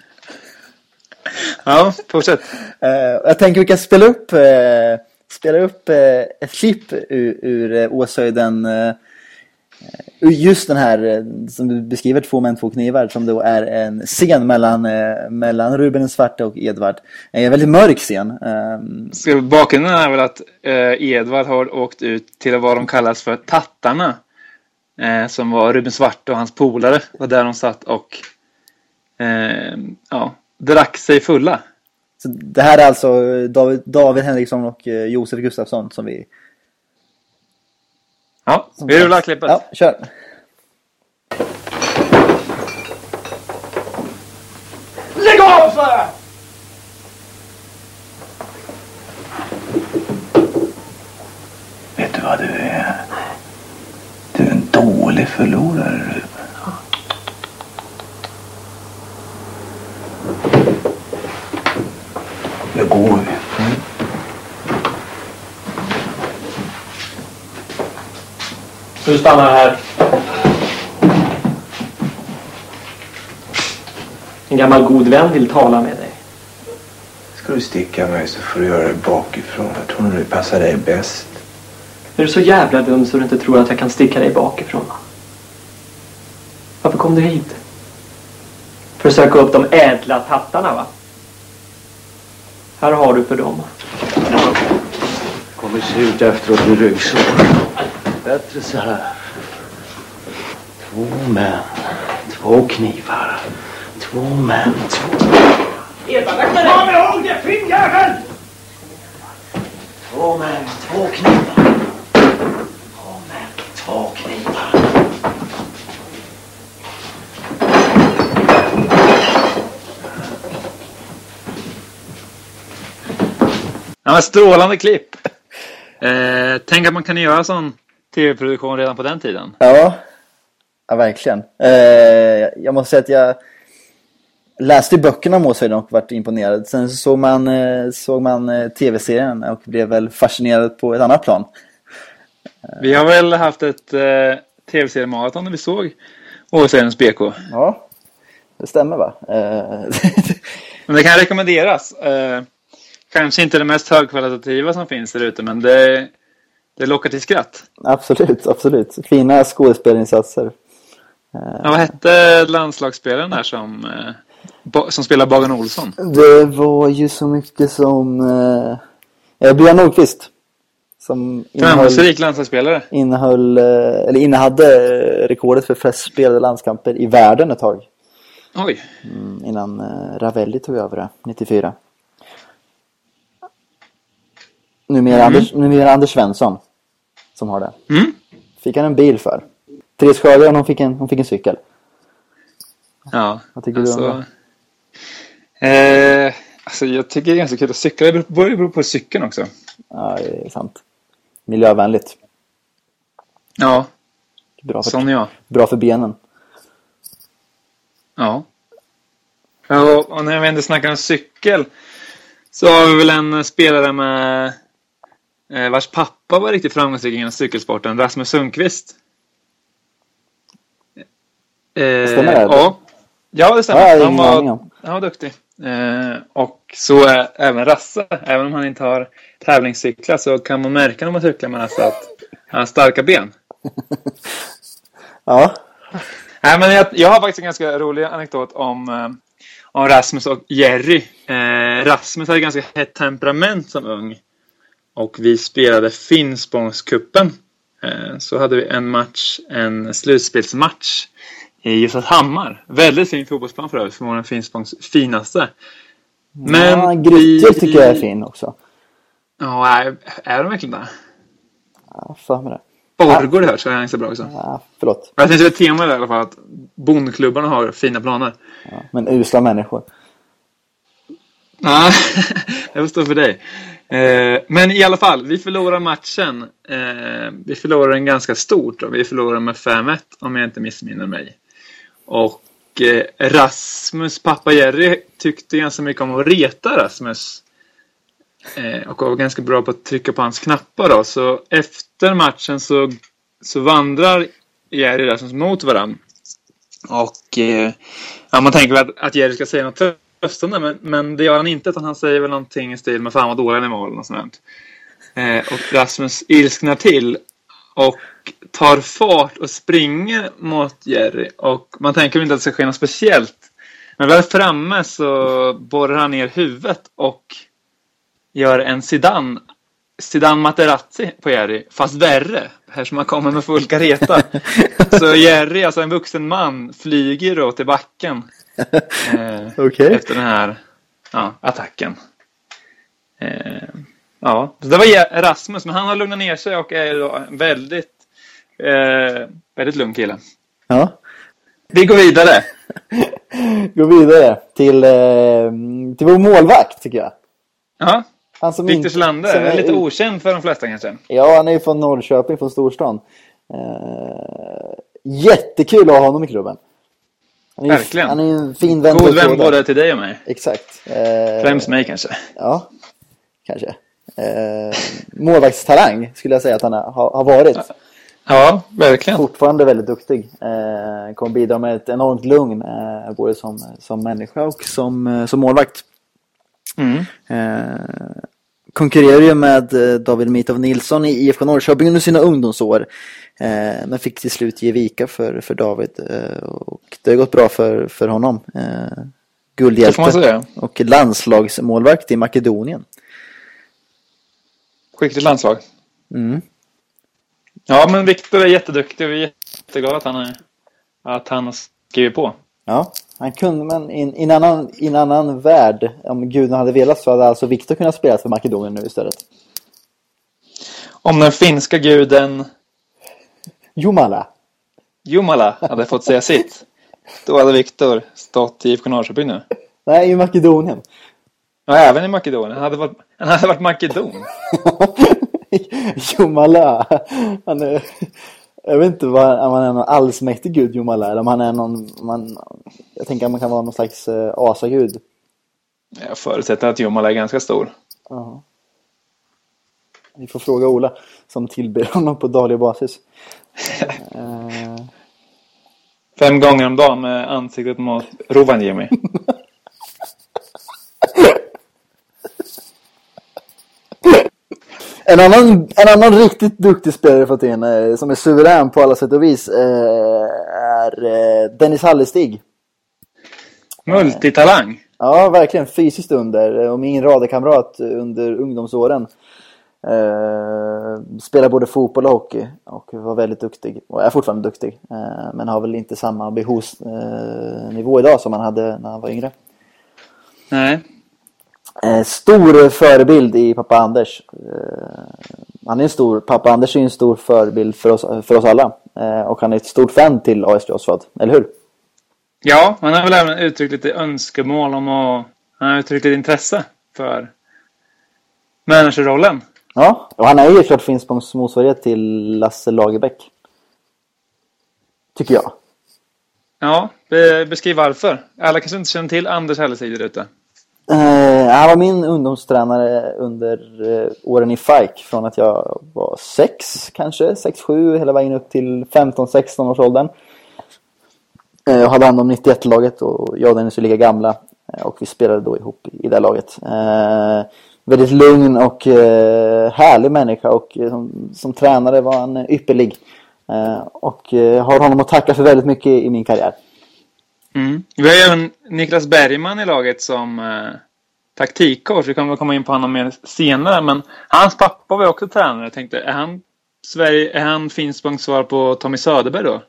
Ja, fortsätt.
Uh, jag tänker vi kan spela upp, uh, spela upp uh, ett klipp ur, ur uh, Åshöjden. Uh, ur just den här, uh, som du beskriver, Två män, två knivar. Som då är en scen mellan, uh, mellan Ruben den Svarte och Edvard. En uh, väldigt mörk scen. Uh,
Bakgrunden är väl att uh, Edvard har åkt ut till vad de kallas för tattarna. Uh, som var Ruben Svarte och hans polare. Var där de satt och uh, ja... drack sig fulla.
Så det här är alltså David, David Henriksson och eh, Josef Gustafsson som vi...
Ja,
som
vi rullar klippet.
Ja, kör.
Lägg av så här!
Vet du vad du är? Du är en dålig förlorare, Ruben. Nu går vi. Mm.
Du stannar här. En gammal god vän vill tala med dig.
Ska du sticka mig så får du göra det bakifrån. Jag tror nog det passar dig bäst.
Är du så jävla dum så du inte tror att jag kan sticka dig bakifrån? Varför kom du hit? För att söka upp de ädla tattarna, va? Här har du för dem.
kommer se ut efteråt med ryggsår. Bättre så här. Två män, två knivar. Två män, två... Kom ihåg det, finnjävel! Två män, två knivar. Två män, två knivar.
Ja, men strålande klipp. Eh, tänk att man kan göra sån tv-produktion redan på den tiden.
Ja, ja verkligen. Eh, jag måste säga att jag läste i böckerna om Åshöjden och varit imponerad. Sen så såg man, eh, såg man eh, tv-serien och blev väl fascinerad på ett annat plan.
Vi har väl haft ett eh, tv-seriemaraton när vi såg Åshöjdens B K.
Ja, det stämmer va? Eh,
Men det kan rekommenderas. Eh, kanske inte det mest högkvalitativa som finns där ute, men det, det lockar till skratt.
absolut, absolut. Fina skådespelarinsatser.
Ja, vad hette landslagsspelaren där som, eh, ba, som spelar Bagan Olsson?
Det var ju så mycket som eh, Björn Nordqvist som innehöll,
Framgångsrik landslagsspelare.
innehöll, eh, eller innehade rekordet för flest spelade landskamper i världen ett tag.
Oj.
Mm, innan eh, Ravelli tog över det, nittiofyra. Numera,
Mm.
Anders, numera Anders Svensson som har det.
Mm.
Fick han en bil för. Therese Sjögren, hon fick en, hon fick en cykel.
Ja,
Vad tycker du om
alltså, eh, alltså jag tycker det är ganska kul att cykla. Det beror, beror på cykeln också.
Ja, det är sant. Miljövänligt.
Ja,
Bra för,
sån är jag.
bra för benen.
Ja. Ja, och när vi ändå snackar om cykel så har vi väl en spelare med eh, vars pappa var riktigt framgångsrik inom cykelsporten, Rasmus Sundqvist. Eh,
Stämmer det?
Ja. Ja, det stämmer.
Ja, jag har
han,
ingen aning
var,
om.
han var duktig. Eh, och så är även Rasse. Även om han inte har tävlingscyklar så kan man märka när man cyklar med Rasse att han har starka ben.
Ja.
Nej, men jag, jag har faktiskt en ganska rolig anekdot om, eh, om Rasmus och Jerry. Eh, Rasmus hade ganska hett temperament som ung. Och vi spelade Finspångskuppen. Eh, så hade vi en match, en slutspelsmatch i Ljusnarshammar. Väldigt fin fotbollsplan för övrigt, för den Finspångs finaste. Men
ja, Grytgöl tycker jag är fin också.
Ja, är, är de verkligen där?
Ja, för mig det.
Borgård hört så är han så bra också.
Ja, förlåt.
Jag tänkte ett tema i alla fall att bondklubbarna har fina planer.
Ja, men usla människor.
Ja, jag förstår för dig. Eh, men i alla fall, vi förlorar matchen. Eh, vi förlorar den ganska stort. Och vi förlorar med fem ett om jag inte missminner mig. Och eh, Rasmus pappa Jerry tyckte ganska mycket om att reta Rasmus. Eh, och var ganska bra på att trycka på hans knappar då. Så efter matchen så, så vandrar Jerry och Rasmus mot varandra. Och eh, ja, man tänker att, att Jerry ska säga något tröstande, men, men det gör han inte, utan han säger väl någonting i stil med fan vad dåliga ni var och sånt. Eh, och Rasmus ilsknar till och tar fart och springer mot Jerry. Och man tänker inte att det ska ske något speciellt. Men väl framme så borrar han ner huvudet och gör en Zidane Zidane Materazzi på Jerry, fast värre. Här som man kommer med full kareta. Så Jerry, alltså en vuxen man, flyger då till backen. Eh,
Okay.
Efter den här ja, attacken. Eh, ja, så det var Rasmus, men han har lugnat ner sig och är då en väldigt eh, väldigt lugn kille.
Ja.
Vi går vidare.
Gå vidare till, eh, till vår målvakt tycker jag.
Ja,
Han som
Victor
inte-
Selander
som
är
är
lite
ut-
okänd för de flesta kanske.
Ja, han är ju från Norrköping, från storstan. Eh, jättekul att ha honom i klubben. Han är ju-
Verkligen.
Han är ju en fin vän.
God
på
vän
båda.
både till dig och mig.
Exakt. Eh,
Främst mig kanske.
Ja, kanske. Eh, målvaktstalang skulle jag säga att han har, har varit.
Ja, verkligen.
Fortfarande väldigt duktig. Eh, kommer bidra med ett enormt lugn. Eh, både som, som människa och som, eh, som målvakt.
Mm.
Eh, konkurrerar ju med eh, David Mitov Nilsson i I F K Norrköping under sina ungdomsår. Eh, men fick till slut ge vika för, för David. Eh, och det har gått bra för, för honom. Eh,
Det får man
guldhjälte
säga.
och landslagsmålvakt i Makedonien.
skickligt landslag.
Mm.
Ja, men Viktor är jätteduktig och vi är jätteglada att han, är, att han har skrivit på.
Ja, han kunde, men i, i, en annan, i en annan värld, om gudarna hade velat, så hade alltså Viktor kunnat spela för Makedonien nu istället.
Om den finska guden
Jumala.
Jumala hade fått säga sitt, då hade Viktor stått i I F K Norrköping nu.
Nej, i Makedonien.
Ja, även i Makedonien. Han hade varit, han hade varit makedon.
Jumala. Han är, jag vet inte vad, om han är någon allsmäktig gud Jumala, eller om han är någon, man, jag tänker att man kan vara någon slags uh, asagud.
Jag förutsätter att Jumala är ganska stor.
Uh-huh. Vi får fråga Ola som tillber honom på daglig basis. uh...
Fem gånger om dagen med ansiktet mot Rovaniemi.
En annan, en annan riktigt duktig spelare fått in, eh, som är suverän på alla sätt och vis, eh, är eh, Dennis Hallestig.
Multitalang.
Ja, verkligen fysiskt under, och min radarkamrat under ungdomsåren. Eh, spelar både fotboll och hockey och var väldigt duktig, och är fortfarande duktig, eh, men har väl inte samma behovsnivå eh, idag som han hade när han var yngre.
Nej.
Eh, stor förebild i pappa Anders. Eh, han är en stor, pappa Anders är en stor förebild för oss, för oss alla, eh, och han är ett stort fan till A S J Osvald, eller hur?
Ja, han har väl även uttryckt lite önskemål om att, han har uttryckt lite intresse för managerrollen.
Ja, och han är ju klart Finspångs motsvarighet till Lasse Lagerbäck, tycker jag.
Ja, be- beskriv varför. Alla kanske inte känner till Anders Hellestig där ute.
Uh, han var min ungdomstränare under uh, åren i F A I K, från att jag var sex, kanske sex sju, hela vägen upp till femton sexton års åldern. Uh, jag hade hand om nittioett-laget, och jag och Dennis är lika gamla, uh, och vi spelade då ihop i det laget. Uh, väldigt lugn och uh, härlig människa, och uh, som, som tränare var han uh, ypperlig. Uh, och uh, har honom att tacka för väldigt mycket i min karriär.
Mm. Vi har ju även Niklas Bergman i laget som eh, taktikcoach. Vi kommer komma in på honom mer senare. Men hans pappa var också tränare. Jag tänkte, är han, Sverige, är han Finspångs svar på Tommy Söderberg då?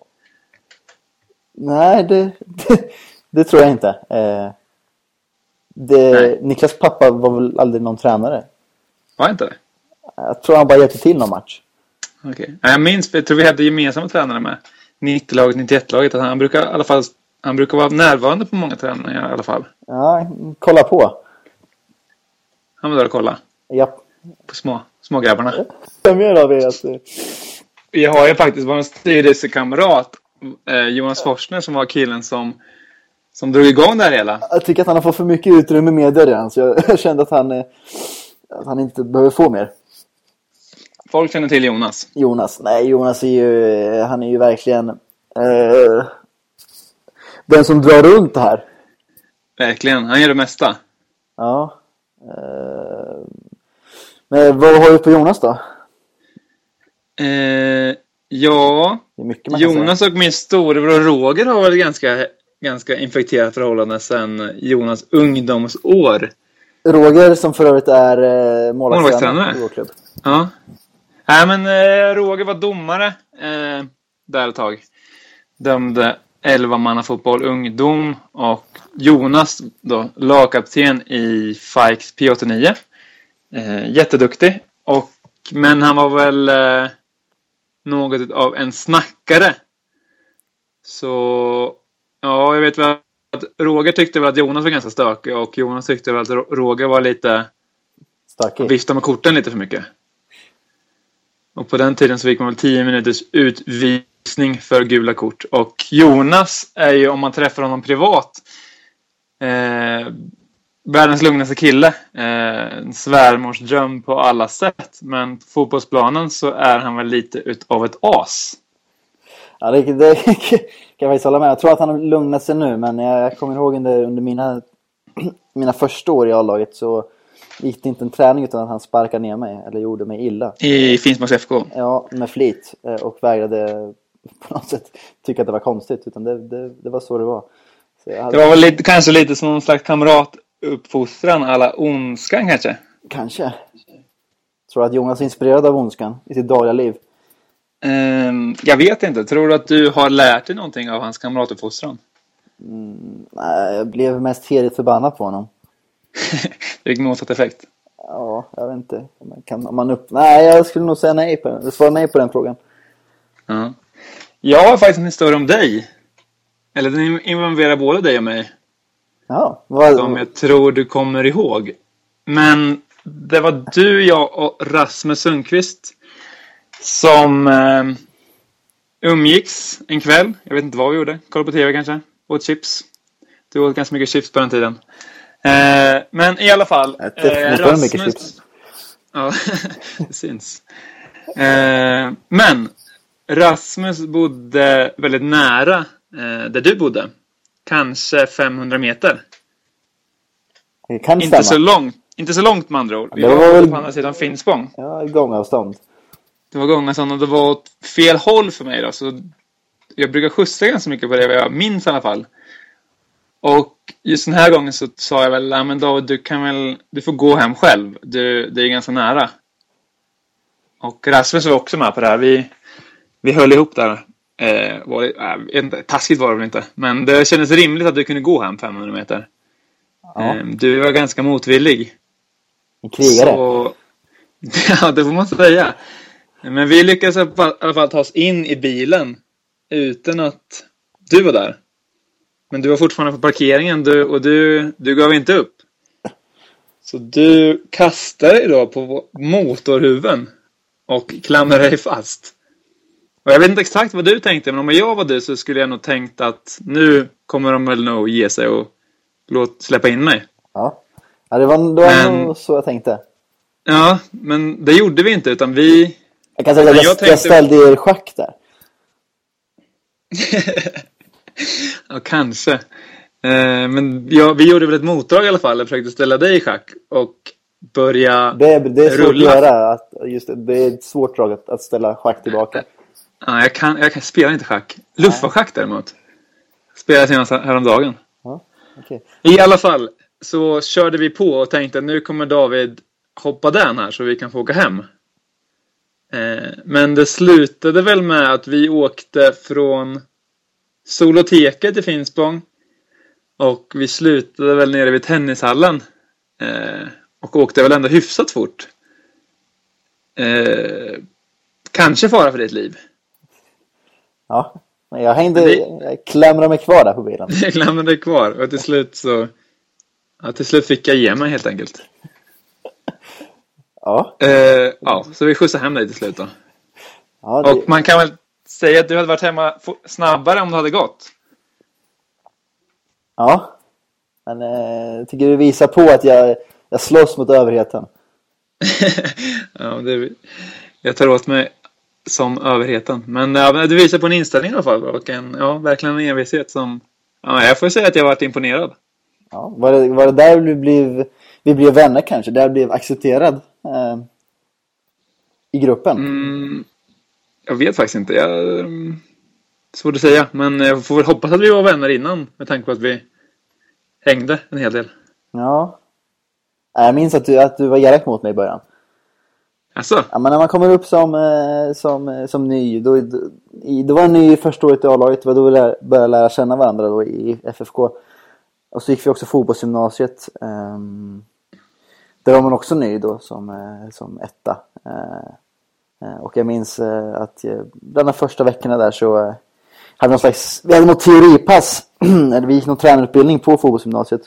Nej, det, det, det tror jag inte. Eh, det, Niklas pappa var väl aldrig någon tränare.
Var inte det?
Jag tror han bara hjälpte till någon match.
Okej. Okay. Jag minns, jag tror vi hade gemensamma tränare med nittio-laget, nittioett-laget. Att han brukar i alla fall... Han brukar vara närvarande på många träningar i alla fall.
Ja, kolla på.
Han var där och kolla.
Ja.
På små, små grabbarna.
Vem är det att...
Vi har ju faktiskt vår styrelsekamrat eh, Jonas Forsner, som var killen som, som drog igång det här hela.
Jag tycker att han har fått för mycket utrymme med det redan. Så jag, jag kände att han, eh, att han inte behöver få mer.
Folk känner till Jonas.
Jonas. Nej, Jonas är ju... Han är ju verkligen... Eh, den som drar runt det här.
Verkligen, han gör det mesta.
Ja. Eh, men vad har du på Jonas då?
Eh, ja,
Det är mycket man
Jonas och min storebror Roger har väl ganska, ganska infekterat förhållande sedan Jonas ungdomsår.
Roger, som för övrigt är eh, målvaktstränare i vår klubb.
Ja. Nej, men eh, Roger var domare eh, där ett tag. Dömde elva manna fotboll ungdom, och Jonas då lagkapten i F A I Ks P åttionio. Eh, jätteduktig, och men han var väl eh, något av en snackare. Så ja, jag vet väl att Roger tyckte väl att Jonas var ganska stökig, och Jonas tyckte väl att Roger var lite
Stökig.
Vifta med korten lite för mycket. Och på den tiden så fick man väl tio minuters utvisning för gula kort. Och Jonas är ju, om man träffar honom privat, eh, världens lugnaste kille. Eh, en svärmors dröm på alla sätt. Men på fotbollsplanen så är han väl lite utav ett as.
Ja, det, det kan jag faktiskt hålla med. Jag tror att han har lugnat sig nu, men jag, jag kommer ihåg under, under mina, mina första år i A-laget så gick det inte en träning utan att han sparkade ner mig, eller gjorde mig illa.
I Finspångs F K?
Ja, med flit, och vägrade på något sätt tycka att det var konstigt, utan det, det, det var så det var. Så jag hade...
Det var väl lite, kanske lite som någon slags kamratuppfostran alla Ondskan kanske?
Kanske. Tror du att Jonas är inspirerad av ondskan i sitt dagliga liv?
Um, jag vet inte. Tror du att du har lärt dig någonting av hans kamratuppfostran?
Mm, nej, jag blev mest heligt förbannad på honom.
Det gick motsatt effekt.
Ja, jag vet inte. Kan man upp... Nej, jag skulle nog säga nej på den. Jag svarar nej på den frågan.
Ja. Jag har faktiskt en historia om dig. Eller den involverar både dig och mig.
Ja, vad...
Som jag tror du kommer ihåg. Men det var du, jag och Rasmus Sundqvist som eh, umgicks en kväll. Jag vet inte vad vi gjorde. Kolla på tv kanske. Åt chips. Du åt ganska mycket chips på den tiden. Eh, men i alla fall.
Eh, Rasmus... mycket chips.
Ja, det syns. Eh, men Rasmus bodde väldigt nära eh, där du bodde. Kanske femhundra meter.
Det kan
inte
stämma.
så långt, inte så långt med andra ord. Vi
det
var,
var väl
på andra sidan Finspång.
Ja, gångavstånd.
Det var gångavstånd och det var åt fel håll för mig då. Så jag brukar skjutsa ganska mycket på det, jag minns i alla fall. Och just den här gången så sa jag väl, ja men David, du kan väl, du får gå hem själv. Du, det är ganska nära. Och Rasmus var också med på det här. Vi, vi höll ihop där. Eh, var det, äh, taskigt var det väl inte. Men det kändes rimligt att du kunde gå hem femhundra meter.
Ja.
Eh, du var ganska motvillig.
En krigare.
Så, ja, det får man säga. Men vi lyckades i alla fall ta oss in i bilen utan att du var där. Men du var fortfarande på parkeringen du, och du, du gav inte upp. Så du kastade dig då på motorhuven och klamrade dig fast. Och jag vet inte exakt vad du tänkte, men om jag var du så skulle jag nog tänkt att nu kommer de väl nog ge sig och låt släppa in mig.
Ja, ja det var, det var men, nog så jag tänkte.
Ja, men det gjorde vi inte, utan vi...
Jag kan säga att jag, jag, tänkte... jag ställde er schack där.
Ja, kanske. Eh, men ja, vi gjorde väl ett motdrag i alla fall. Jag försökte ställa dig i schack och börja
det, det är svårt
rulla.
Att göra. Att, just det, det är ett svårt drag att, att ställa schack tillbaka.
Ja, jag kan, jag kan spela inte schack. Luftvarschack däremot. Spelade senast häromdagen.
Ja, okay.
I alla fall så körde vi på och tänkte att nu kommer David hoppa den här så vi kan få åka hem. Eh, men det slutade väl med att vi åkte från Soloteket i Finspång. Och vi slutade väl nere vid tennishallen. Eh, och åkte väl ändå hyfsat fort. Eh, kanske fara för ditt liv.
Ja, men jag hängde,
det,
jag klämrade mig kvar där på bilen.
Jag klämrade mig kvar och till slut så, ja, till slut fick jag ge mig helt enkelt.
Ja.
Eh, ja, så vi skjutsade hem dig till slut då.
Ja, det...
Och man kan väl säga att du hade varit hemma snabbare om du hade gått.
Ja, men eh, jag tycker det visar på att jag, jag slåss mot överheten.
Ja, det, jag tar åt mig som överheten. Men ja, du visar på en inställning i alla fall. Och en, ja, verkligen en envishet som... Ja, jag får säga att jag varit imponerad.
Ja, var det, var det där vi blev, vi blev vänner kanske? Där blev accepterad eh, i gruppen?
Mm, jag vet faktiskt inte. Jag, um, svårt att säga. Men jag får väl hoppas att vi var vänner innan. Med tanke på att vi hängde en hel del.
Ja. Jag minns att du, att du var elak mot mig i början.
Alltså?
Ja, men när man kommer upp som, som, som ny, då, det var en ny första året i A-laget, det var då vi började lära känna varandra då i F F K. Och så gick vi också fotbollsgymnasiet. Um, där var man också ny då som, som etta. Uh, och jag minns uh, att bland de första veckorna där så uh, hade vi någon slags, vi hade något teoripass, eller vi gick någon tränarutbildning på fotbollsgymnasiet.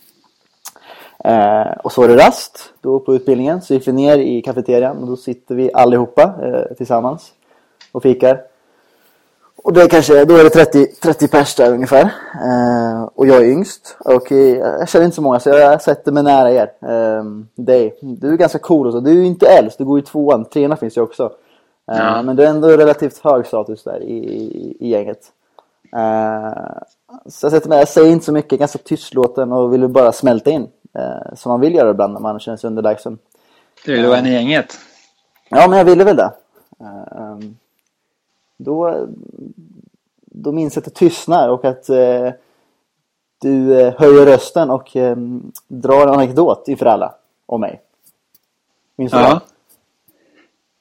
Eh, och så var det rast då på utbildningen. Så gick vi ner i kafeterian och då sitter vi allihopa eh, tillsammans och fikar. Och det är kanske, då är det trettio, trettio pers där ungefär. Eh, och jag är yngst. Och eh, jag känner inte så många så jag sätter mig nära er. Eh, dig. Du är ganska cool och så. Du är ju inte äldst, du går i tvåan. Treorna finns ju också. Eh, ja. Men du är ändå relativt hög status där i, i, i gänget. Eh, så jag sätter mig, jag säger inte så mycket, ganska tystlåten och vill bara smälta in. Eh, som man vill göra ibland när man känner sig underlägsen.
Du är då en i gänget.
Ja, men jag ville väl det. Eh, då, då minns jag att det tystnar och att eh, du eh, höjer rösten och eh, drar en anekdot inför alla om mig. Minns du
ja.
det?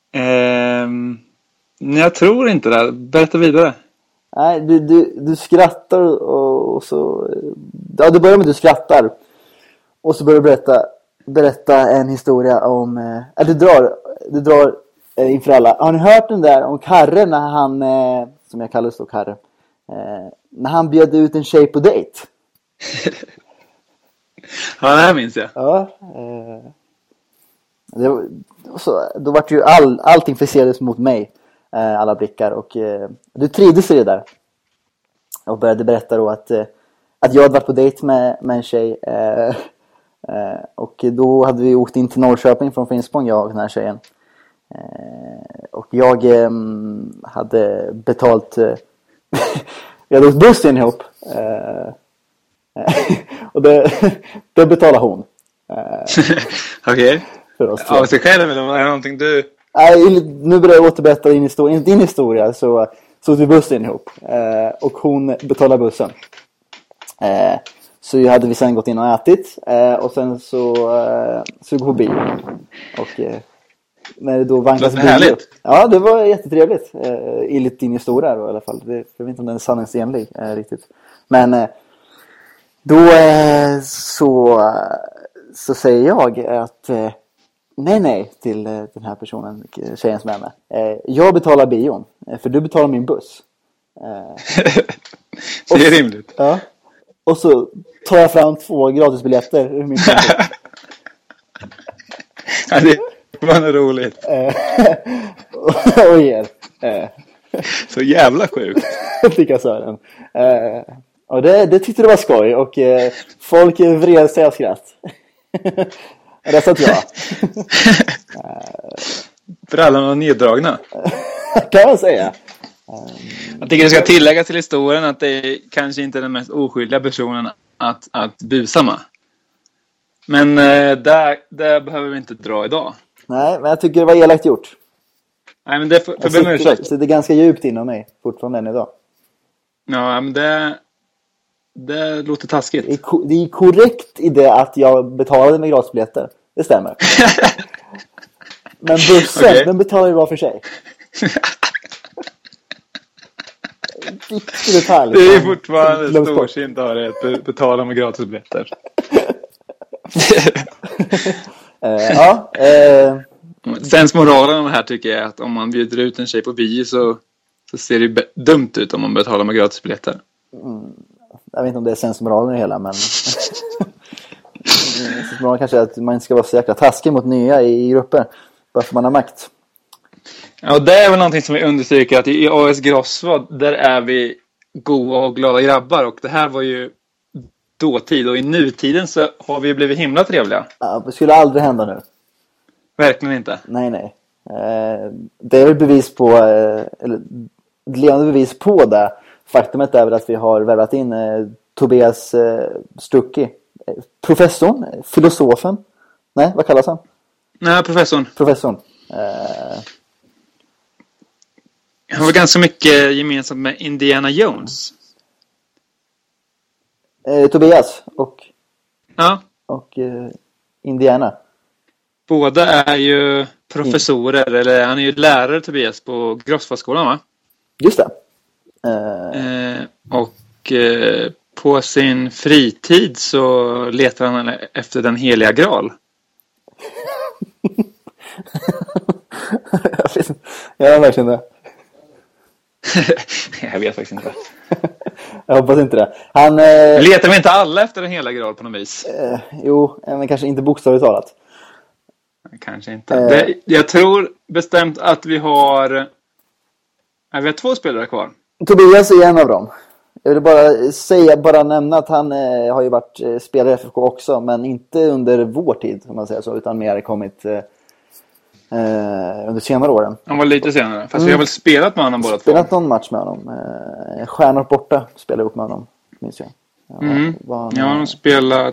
Ehm, nej, jag tror inte det. Berätta vidare.
Nej, du, du, du skrattar och, och så... Ja, du börjar med att du skrattar. Och så börjar du berätta, berätta en historia om... Äh, du drar, du drar äh, inför alla. Har ni hört den där om Karre när han... Äh, som jag kallar så Karre. Äh, när han bjöd ut en tjej på dejt.
Ja, det här minns jag.
Ja. Äh, det var, så, då var det ju all, allting fixerades mot mig. Äh, alla blickar. Och äh, du trivdes i det där. Och började berätta då att... Äh, att jag hade varit på dejt med, med en tjej. Äh, äh, och då hade vi åkt in till Norrköping från Finspång, jag och den här tjejen. Äh, och jag äh, hade betalt... Äh, vi hade åkt bussen ihop. Äh, och det, det betalade hon. Äh,
Okej.
Okay.
Av sig själv eller är det någonting du...
Nej, nu börjar jag återberätta din historia. Din historia så så vi bussen ihop. Äh, och hon betalade bussen. Eh, så hade vi sen gått in och ätit eh, och sen så eh, så gå på bio. Och eh, när det då vankas bio.
Härligt.
Ja, det var jättetrevligt. Eh, enligt din historia då, i alla fall. Det, jag vet inte om den är sanningsenlig eh, riktigt. Men eh, då eh, så så säger jag att eh, nej nej till eh, den här personen, tjejen som är med. Eh, jag betalar bion eh, för du betalar min buss. Eh,
det är rimligt.
Ja. Och så tar jag fram två gratisbiljetter ur min konto.
Ja, det var nog roligt.
Och ger.
Så jävla sjukt.
Fick jag Sören. Och det, det tyckte det var skoj. Och folk vred sig av skratt. Det satt jag.
Brallarna var neddragna.
Kan man säga.
Jag tycker det ska tillägga till historien att det är kanske inte den mest oskyldiga personen att, att busa med. Men eh, där, där behöver vi inte dra idag.
Nej, men jag tycker det var elakt gjort.
Nej, men det får jag
be om ursäkt. Så det är ganska djupt inom mig fortfarande än idag.
Ja, men det, det låter taskigt.
Det är, det är korrekt i det att jag betalade med gratisbiljetter. Det stämmer. Men bussen, okay. Den betalar ju var för sig. Detalj,
det är fortfarande storsint att ha det att betala med gratisbiljetter.
uh, ja, uh,
Sens moralen här tycker jag att om man bjuder ut en tjej på bio så, så ser det be- dumt ut om man betalar med gratisbiljetter.
Mm, jag vet inte om det är sensmoralen i det hela, men sensmoralen kanske är att man inte ska vara så jäkla taskig mot nya i grupper bara för man har makt.
Ja, och det är väl någonting som vi understryker att i A S Grossvad där är vi goda och glada grabbar, och det här var ju dåtid, och i nutiden så har vi blivit himla trevliga.
Ja, det skulle aldrig hända nu.
Verkligen inte.
Nej, nej. Eh, det är väl bevis på eh, eller levande bevis på det. Faktumet är väl att vi har värvat in eh, Tobias eh, Stucki, eh, professorn, filosofen. Nej, vad kallas han?
Nej, professorn.
Professorn. Eh,
Han var ganska mycket gemensamt med Indiana Jones.
Eh, Tobias och,
ja.
och eh, Indiana.
Båda är ju professorer, mm. eller han är ju lärare Tobias på Grossvadsskolan, va?
Just det. Eh.
Eh, och eh, på sin fritid så letar han efter den heliga graal.
jag vet inte. Ja, verkligen det.
Jag vet faktiskt inte.
Jag hoppas inte det. Han eh,
letar vi inte alla efter den hela graal på något vis?
Eh, jo, men kanske inte bokstavligt talat.
Kanske inte. Eh. Det, jag tror bestämt att vi har ja, vi har två spelare kvar.
Tobias är en av dem. Jag vill bara säga, bara nämna att han eh, har ju varit eh, spelare i F F K också, men inte under vår tid, om man säger så, utan mer kommit eh, Uh, under senare åren.
Han var lite senare. Fast
mm.
vi har väl spelat med honom båda två.
Spelat någon match med honom. Uh, Stjärnor borta spelade ihop med honom, minns jag. Ja,
mm.
var han,
jag har nog spelat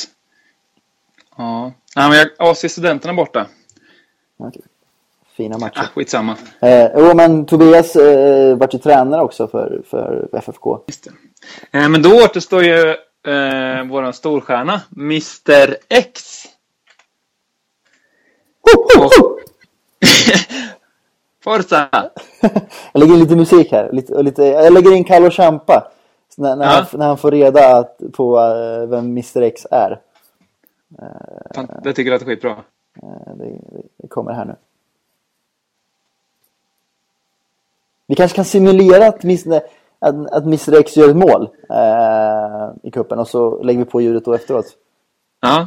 ja. Nej, men jag A C-studenterna borta.
Okay. Fina matcher.
Ah, skitsamma.
Uh, jo, men Tobias uh, var ju tränare också för, för F F K.
Just det. Uh, men då återstår ju uh, våran storstjärna mister X. Och, Forza!
Jag lägger in lite musik här. Lite, och lite, jag lägger in Carlo Ciampa. När, när,
Ja.
han, när han får reda att, på uh, vem mister X är.
Fan, det tycker jag låter skitbra.
Uh, det, det kommer här nu. Vi kanske kan simulera att, att, att mister X gör ett mål uh, i kuppen. Och så lägger vi på ljudet då efteråt.
Ja.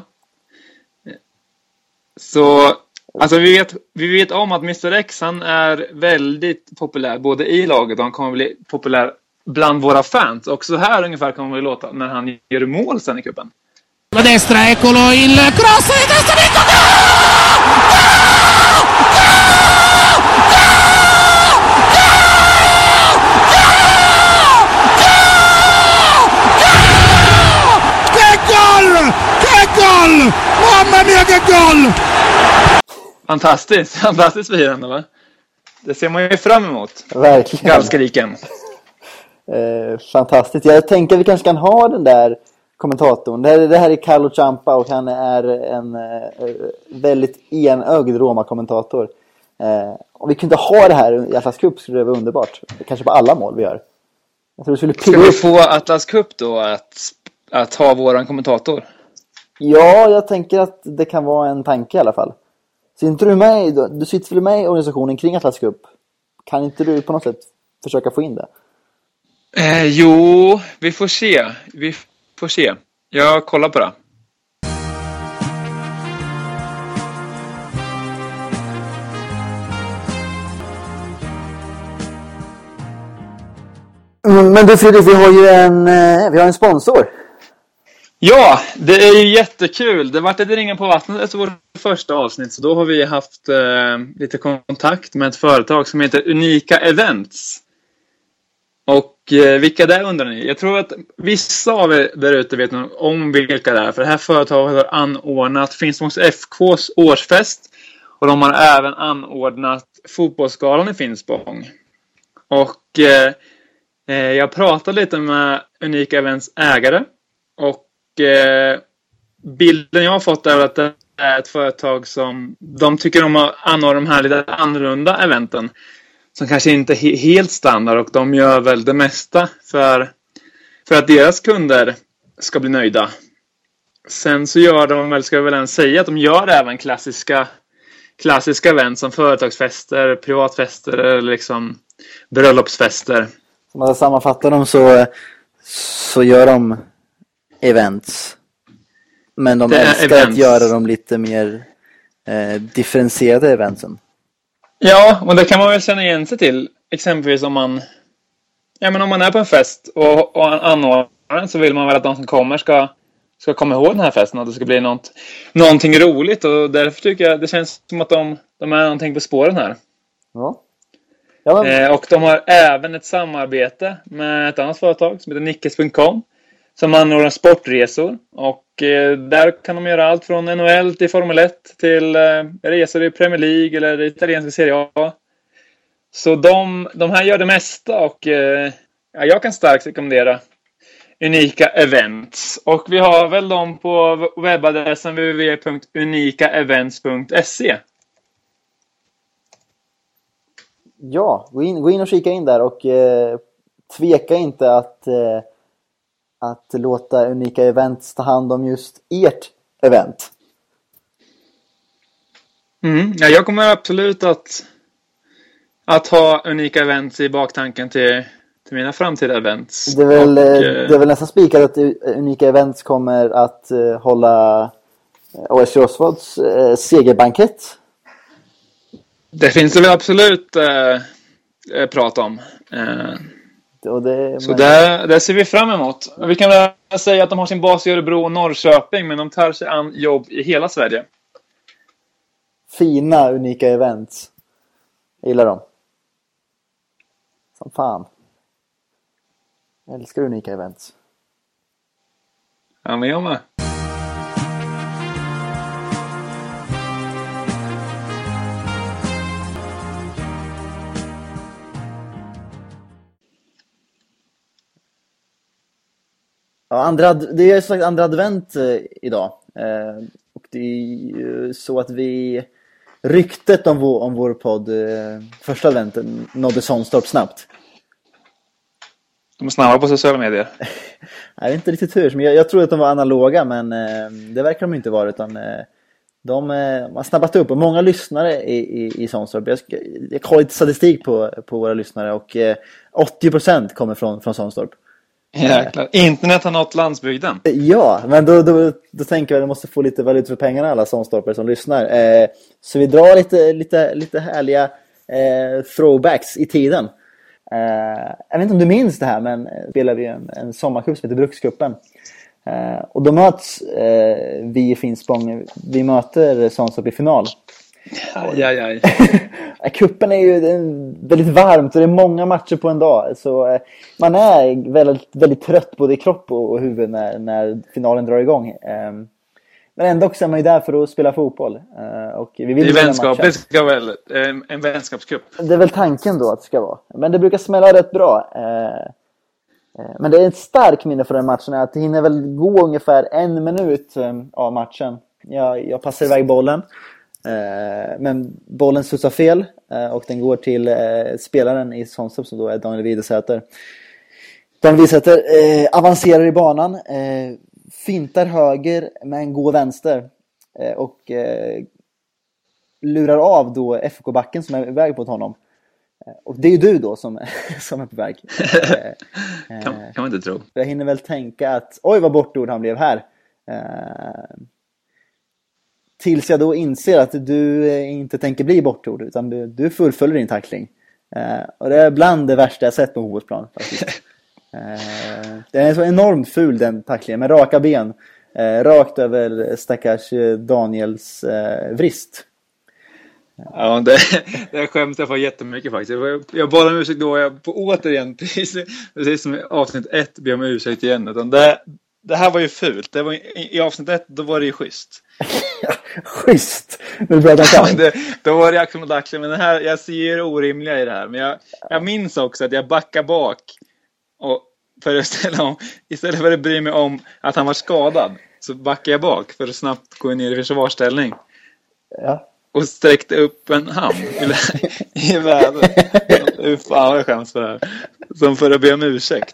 Så, alltså vi vet, vi vet om att mister X, han är väldigt populär både i laget och han kommer bli populär bland våra fans. Och så här ungefär kommer det låta när han gör mål sen i kuppen.
La destra, eccolo il cross di testa di Che gol! Che gol! Mamma mia che gol!
Fantastiskt, fantastiskt firande, va? Det ser man ju fram emot.
Verkligen.
Gallskriken.
Eh, fantastiskt. Jag tänker att vi kanske kan ha den där kommentatorn. Det här, det här är Carlo Ciampa och han är en eh, väldigt enögd Roma-kommentator. Eh, om vi kunde ha det här i Atlas Cup skulle det vara underbart. Kanske på alla mål vi gör. Jag tror det skulle
Ska vi få Atlas Cup då att, att ha våran kommentator?
Ja, jag tänker att det kan vara en tanke i alla fall. Så inte du med, du sitter väl med i organisationen kring Atlas Cup? Kan inte du på något sätt försöka få in det?
Eh, jo, vi får se. Vi får se. Jag kollar på det.
Men du Fredrik, vi har ju en, vi har en sponsor.
Ja, det är ju jättekul. Det vart ett ringen på vattnet efter vårt första avsnitt. Så då har vi haft eh, lite kontakt med ett företag som heter Unika Events. Och eh, vilka det är undrar ni? Jag tror att vissa av er där ute vet nog om vilka det är. För det här företaget har anordnat Finspångs F K:s årsfest. Och de har även anordnat fotbollsgalan i Finspång. Och eh, jag pratade lite med Unika Events ägare. Och eh, bilden jag har fått är att det är ett företag som de tycker om att anordna de här lite annorlunda eventen. Som kanske inte är helt standard och de gör väl det mesta för, för att deras kunder ska bli nöjda. Sen så gör de väl, ska jag väl än säga, att de gör även klassiska, klassiska event som företagsfester, privatfester eller liksom bröllopsfester.
Om man sammanfattar dem så, så gör de events. Men de älskar events. Att göra dem lite mer eh, differentierade eventsen.
Ja, och det kan man väl känna igen sig till. Exempelvis om man, ja, men om man är på en fest och, och anordnar, så vill man väl att de som kommer ska, ska komma ihåg den här festen. Att det ska bli något, någonting roligt. Och därför tycker jag det känns som att de, de är någonting på spåren här.
Ja. Ja, men...
eh, och de har även ett samarbete med ett annat företag som heter nickes punkt com. Som anordnar sportresor. Och eh, där kan de göra allt från N H L till Formel ett till eh, resor i Premier League eller italienska Serie A. Så de, de här gör det mesta och eh, ja, jag kan starkt rekommendera Unika Events. Och vi har väl dem på webbadressen w w w punkt unika events punkt se.
Ja, gå in, gå in och kika in där och eh, tveka inte att... Eh, att låta Unika Events ta hand om just ert event.
Mm, ja, jag kommer absolut att, att ha Unika Events i baktanken till, till mina framtida events.
Det är väl,
och,
det är väl nästan spikat att Unika Events kommer att uh, hålla O S J Osvalds uh, segerbankett.
Det finns det väl absolut uh, prat om. Uh,
Och det,
Så där, där ser vi fram emot. Vi kan väl säga att de har sin bas i Örebro och Norrköping, men de tar sig an jobb i hela Sverige.
Fina Unika Events. Jag gillar dem. Som fan. Jag älskar Unika Events.
Ja, men jag med.
Ja, andra, det är sagt andra advent eh, idag. Eh, och det är ju så att vi ryktet om vår, om vår podd eh, första adventen nådde Sånstorp snabbt.
De är snabba på sociala medier.
Jag vet inte riktigt hur. Jag, jag tror att de var analoga, men eh, det verkar de inte vara. Utan eh, de eh, har snabbat upp. Och många lyssnare i, i, i Sånstorp. Jag, jag kollar lite statistik på, på våra lyssnare. Och eh, åttio procent kommer från, från Sånstorp.
Jäklar. Internet har nått landsbygden.
Ja, men då, då, då tänker jag att jag måste få lite valuta för pengarna, alla Sånstorpare som lyssnar. Eh, så vi drar lite, lite, lite härliga eh, throwbacks i tiden. Uh, jag vet inte om du minns det här, men spelar vi en, en sommarcup som heter Brukscupen. Uh, och då möts uh, vi i Finspång. Vi möter Sånstorp i final.
Aj, aj, aj.
Cupen är ju väldigt varmt och det är många matcher på en dag. Så uh, man är väldigt, väldigt trött både i kropp och, och huvud när, när finalen drar igång. Uh, Men ändå också är man ju där för att spela fotboll. Och vi vill
det är vänskap, det ska väl en, en vänskapscup.
Det är väl tanken då att det ska vara. Men det brukar smälla rätt bra. Men det är ett starkt minne för den matchen. Att det hinner väl gå ungefär en minut av matchen. Jag, jag passar iväg bollen. Men bollen studsar fel. Och den går till spelaren i Sånstorp som då är Daniel Widesäter. Daniel Widesäter avancerar i banan. Fintar höger men går vänster eh, och eh, lurar av då F K-backen som är iväg på honom. Eh, och det är ju du då som, som är på väg. Eh,
kan, kan man inte tro.
Jag hinner väl tänka att oj vad bortord han blev här. Eh, tills jag då inser att du inte tänker bli bortord utan du, du fullföljer din tackling. Eh, och det är bland det värsta jag sett på fotbollsplan faktiskt. Uh, den är så enormt ful den tacklingen med raka ben uh, rakt över stackars Daniels uh, vrist.
Ja, det, det skäms jag för jättemycket faktiskt. Jag, jag bad om ursäkt då jag på återigen precis, precis som i avsnitt ett ber om ursäkt igen. Utan det, det här var ju fult. Det var, i, I avsnitt ett då var det ju schysst.
Schysst. Nu
ja, det, då var det axel mot axel. Men det här, jag ser det orimliga i det här. Men jag, jag minns också att jag backar bak. Och för att ställa om, istället för att bry mig om att han var skadad så backade jag bak för att snabbt gå ner i försvarsställning.
Ja.
Och sträckte upp en hand i, i vädret. Hur fan vad jag skäms för det här. Som för att be om ursäkt.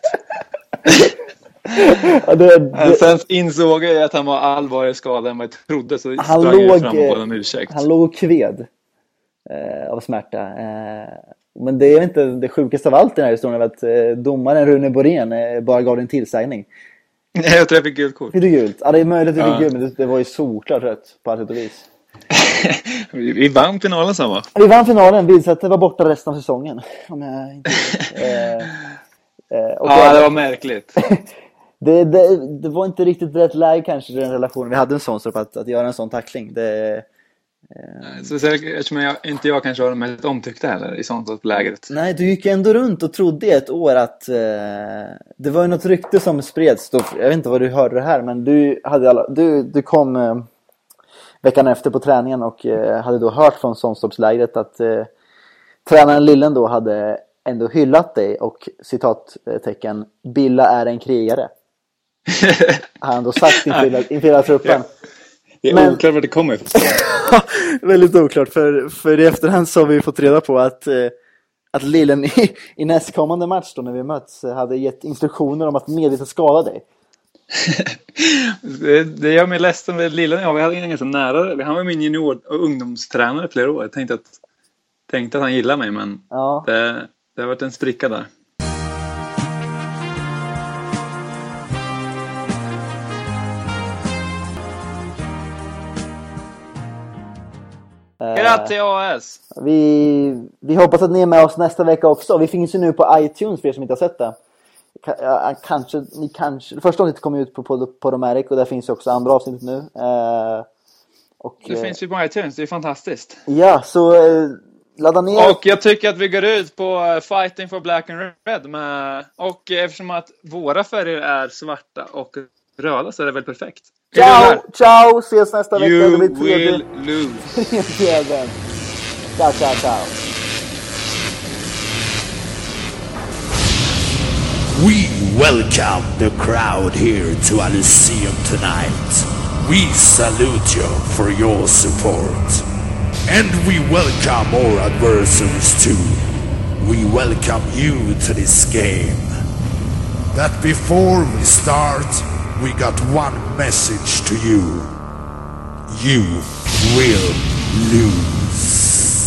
Ja, det, det...
Sen insåg jag att han var allvarligt skadad än vad jag trodde. Så
han
sprang
låg,
jag fram och bad om ursäkt.
Han låg och kved eh, av smärta. Eh, men det är inte det sjukaste av allt i den här historien att eh, domaren Rune Borén eh, bara gav en tillsägning.
Nej, jag tror jag fick gult kort.
Fick du gult? Ja, det är möjligt att du
ja.
fick gult, men det, det var ju solklart rätt på allt sätt och vis.
vi, vi vann finalen samma.
Vi vann finalen, vi att det var borta resten av säsongen. Om jag inte... eh, eh,
ja, det var märkligt.
det, det, det var inte riktigt rätt läge kanske i den relationen. Vi hade en sån stopp att, att göra en sån tackling. Det...
Eh... Så, så eftersom jag, inte jag kanske var de mest omtyckta heller i sånt läget.
Nej, du gick ändå runt och trodde i ett år att eh, det var ju något rykte som spreds då, jag vet inte vad du hörde det här, men du hade alla, du, du kom eh, veckan efter på träningen och eh, hade då hört från Sånstorpslägret att eh, tränaren Lillen då hade ändå hyllat dig och citattecken Billa är en krigare. Han då sagt inför, inför hela truppen.
Ja. Det är men... oklart vad det kommer ifrån.
Väldigt oklart, för, för i efterhand så har vi fått reda på att, eh, att Lillen i, i nästkommande match då när vi möts hade gett instruktioner om att medvetet skada dig.
det, det gör mig ledsen med Lillen. Ja, vi hade ingen så nära. Han var min junior- och ungdomstränare flera år. Jag tänkte att, tänkte att han gillade mig, men
ja.
det, det har varit en spricka där. Grattis A S!
Vi, vi hoppas att ni är med oss nästa vecka också. Vi finns ju nu på iTunes för er som inte har sett det. Kanske, ni kanske, första avsnittet kommer ut på, på, på Romeric och där finns ju också andra avsnitt nu. Eh, och,
det finns ju på iTunes, det är fantastiskt.
Ja, så eh, ladda ner.
Och jag tycker att vi går ut på Fighting for Black and Red med, och eftersom att våra färger är svarta och röda så är det väl perfekt.
Ciao, ciao, ses nästa vecka.
You
det blir
will lose.
Ciao, ciao, ciao.
We welcome the crowd here to Alyceum tonight. We salute you for your support. And we welcome our adversaries too. We welcome you to this game. But before we start, we got one message to you. You will lose.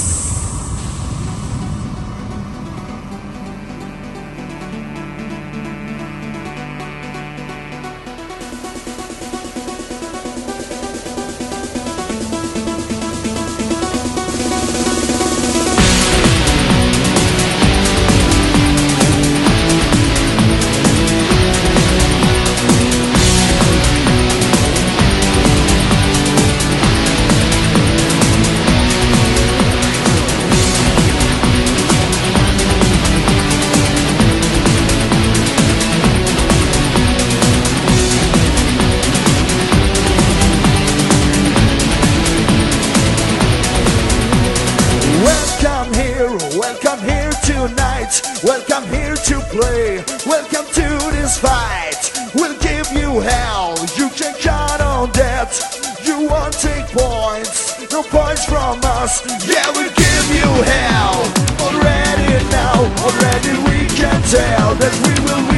Welcome here tonight, welcome here to play, welcome to this fight. We'll give you hell, you can count on that. You won't take points, no points from us. Yeah, we'll give you hell. Already now, already we can tell that we will win.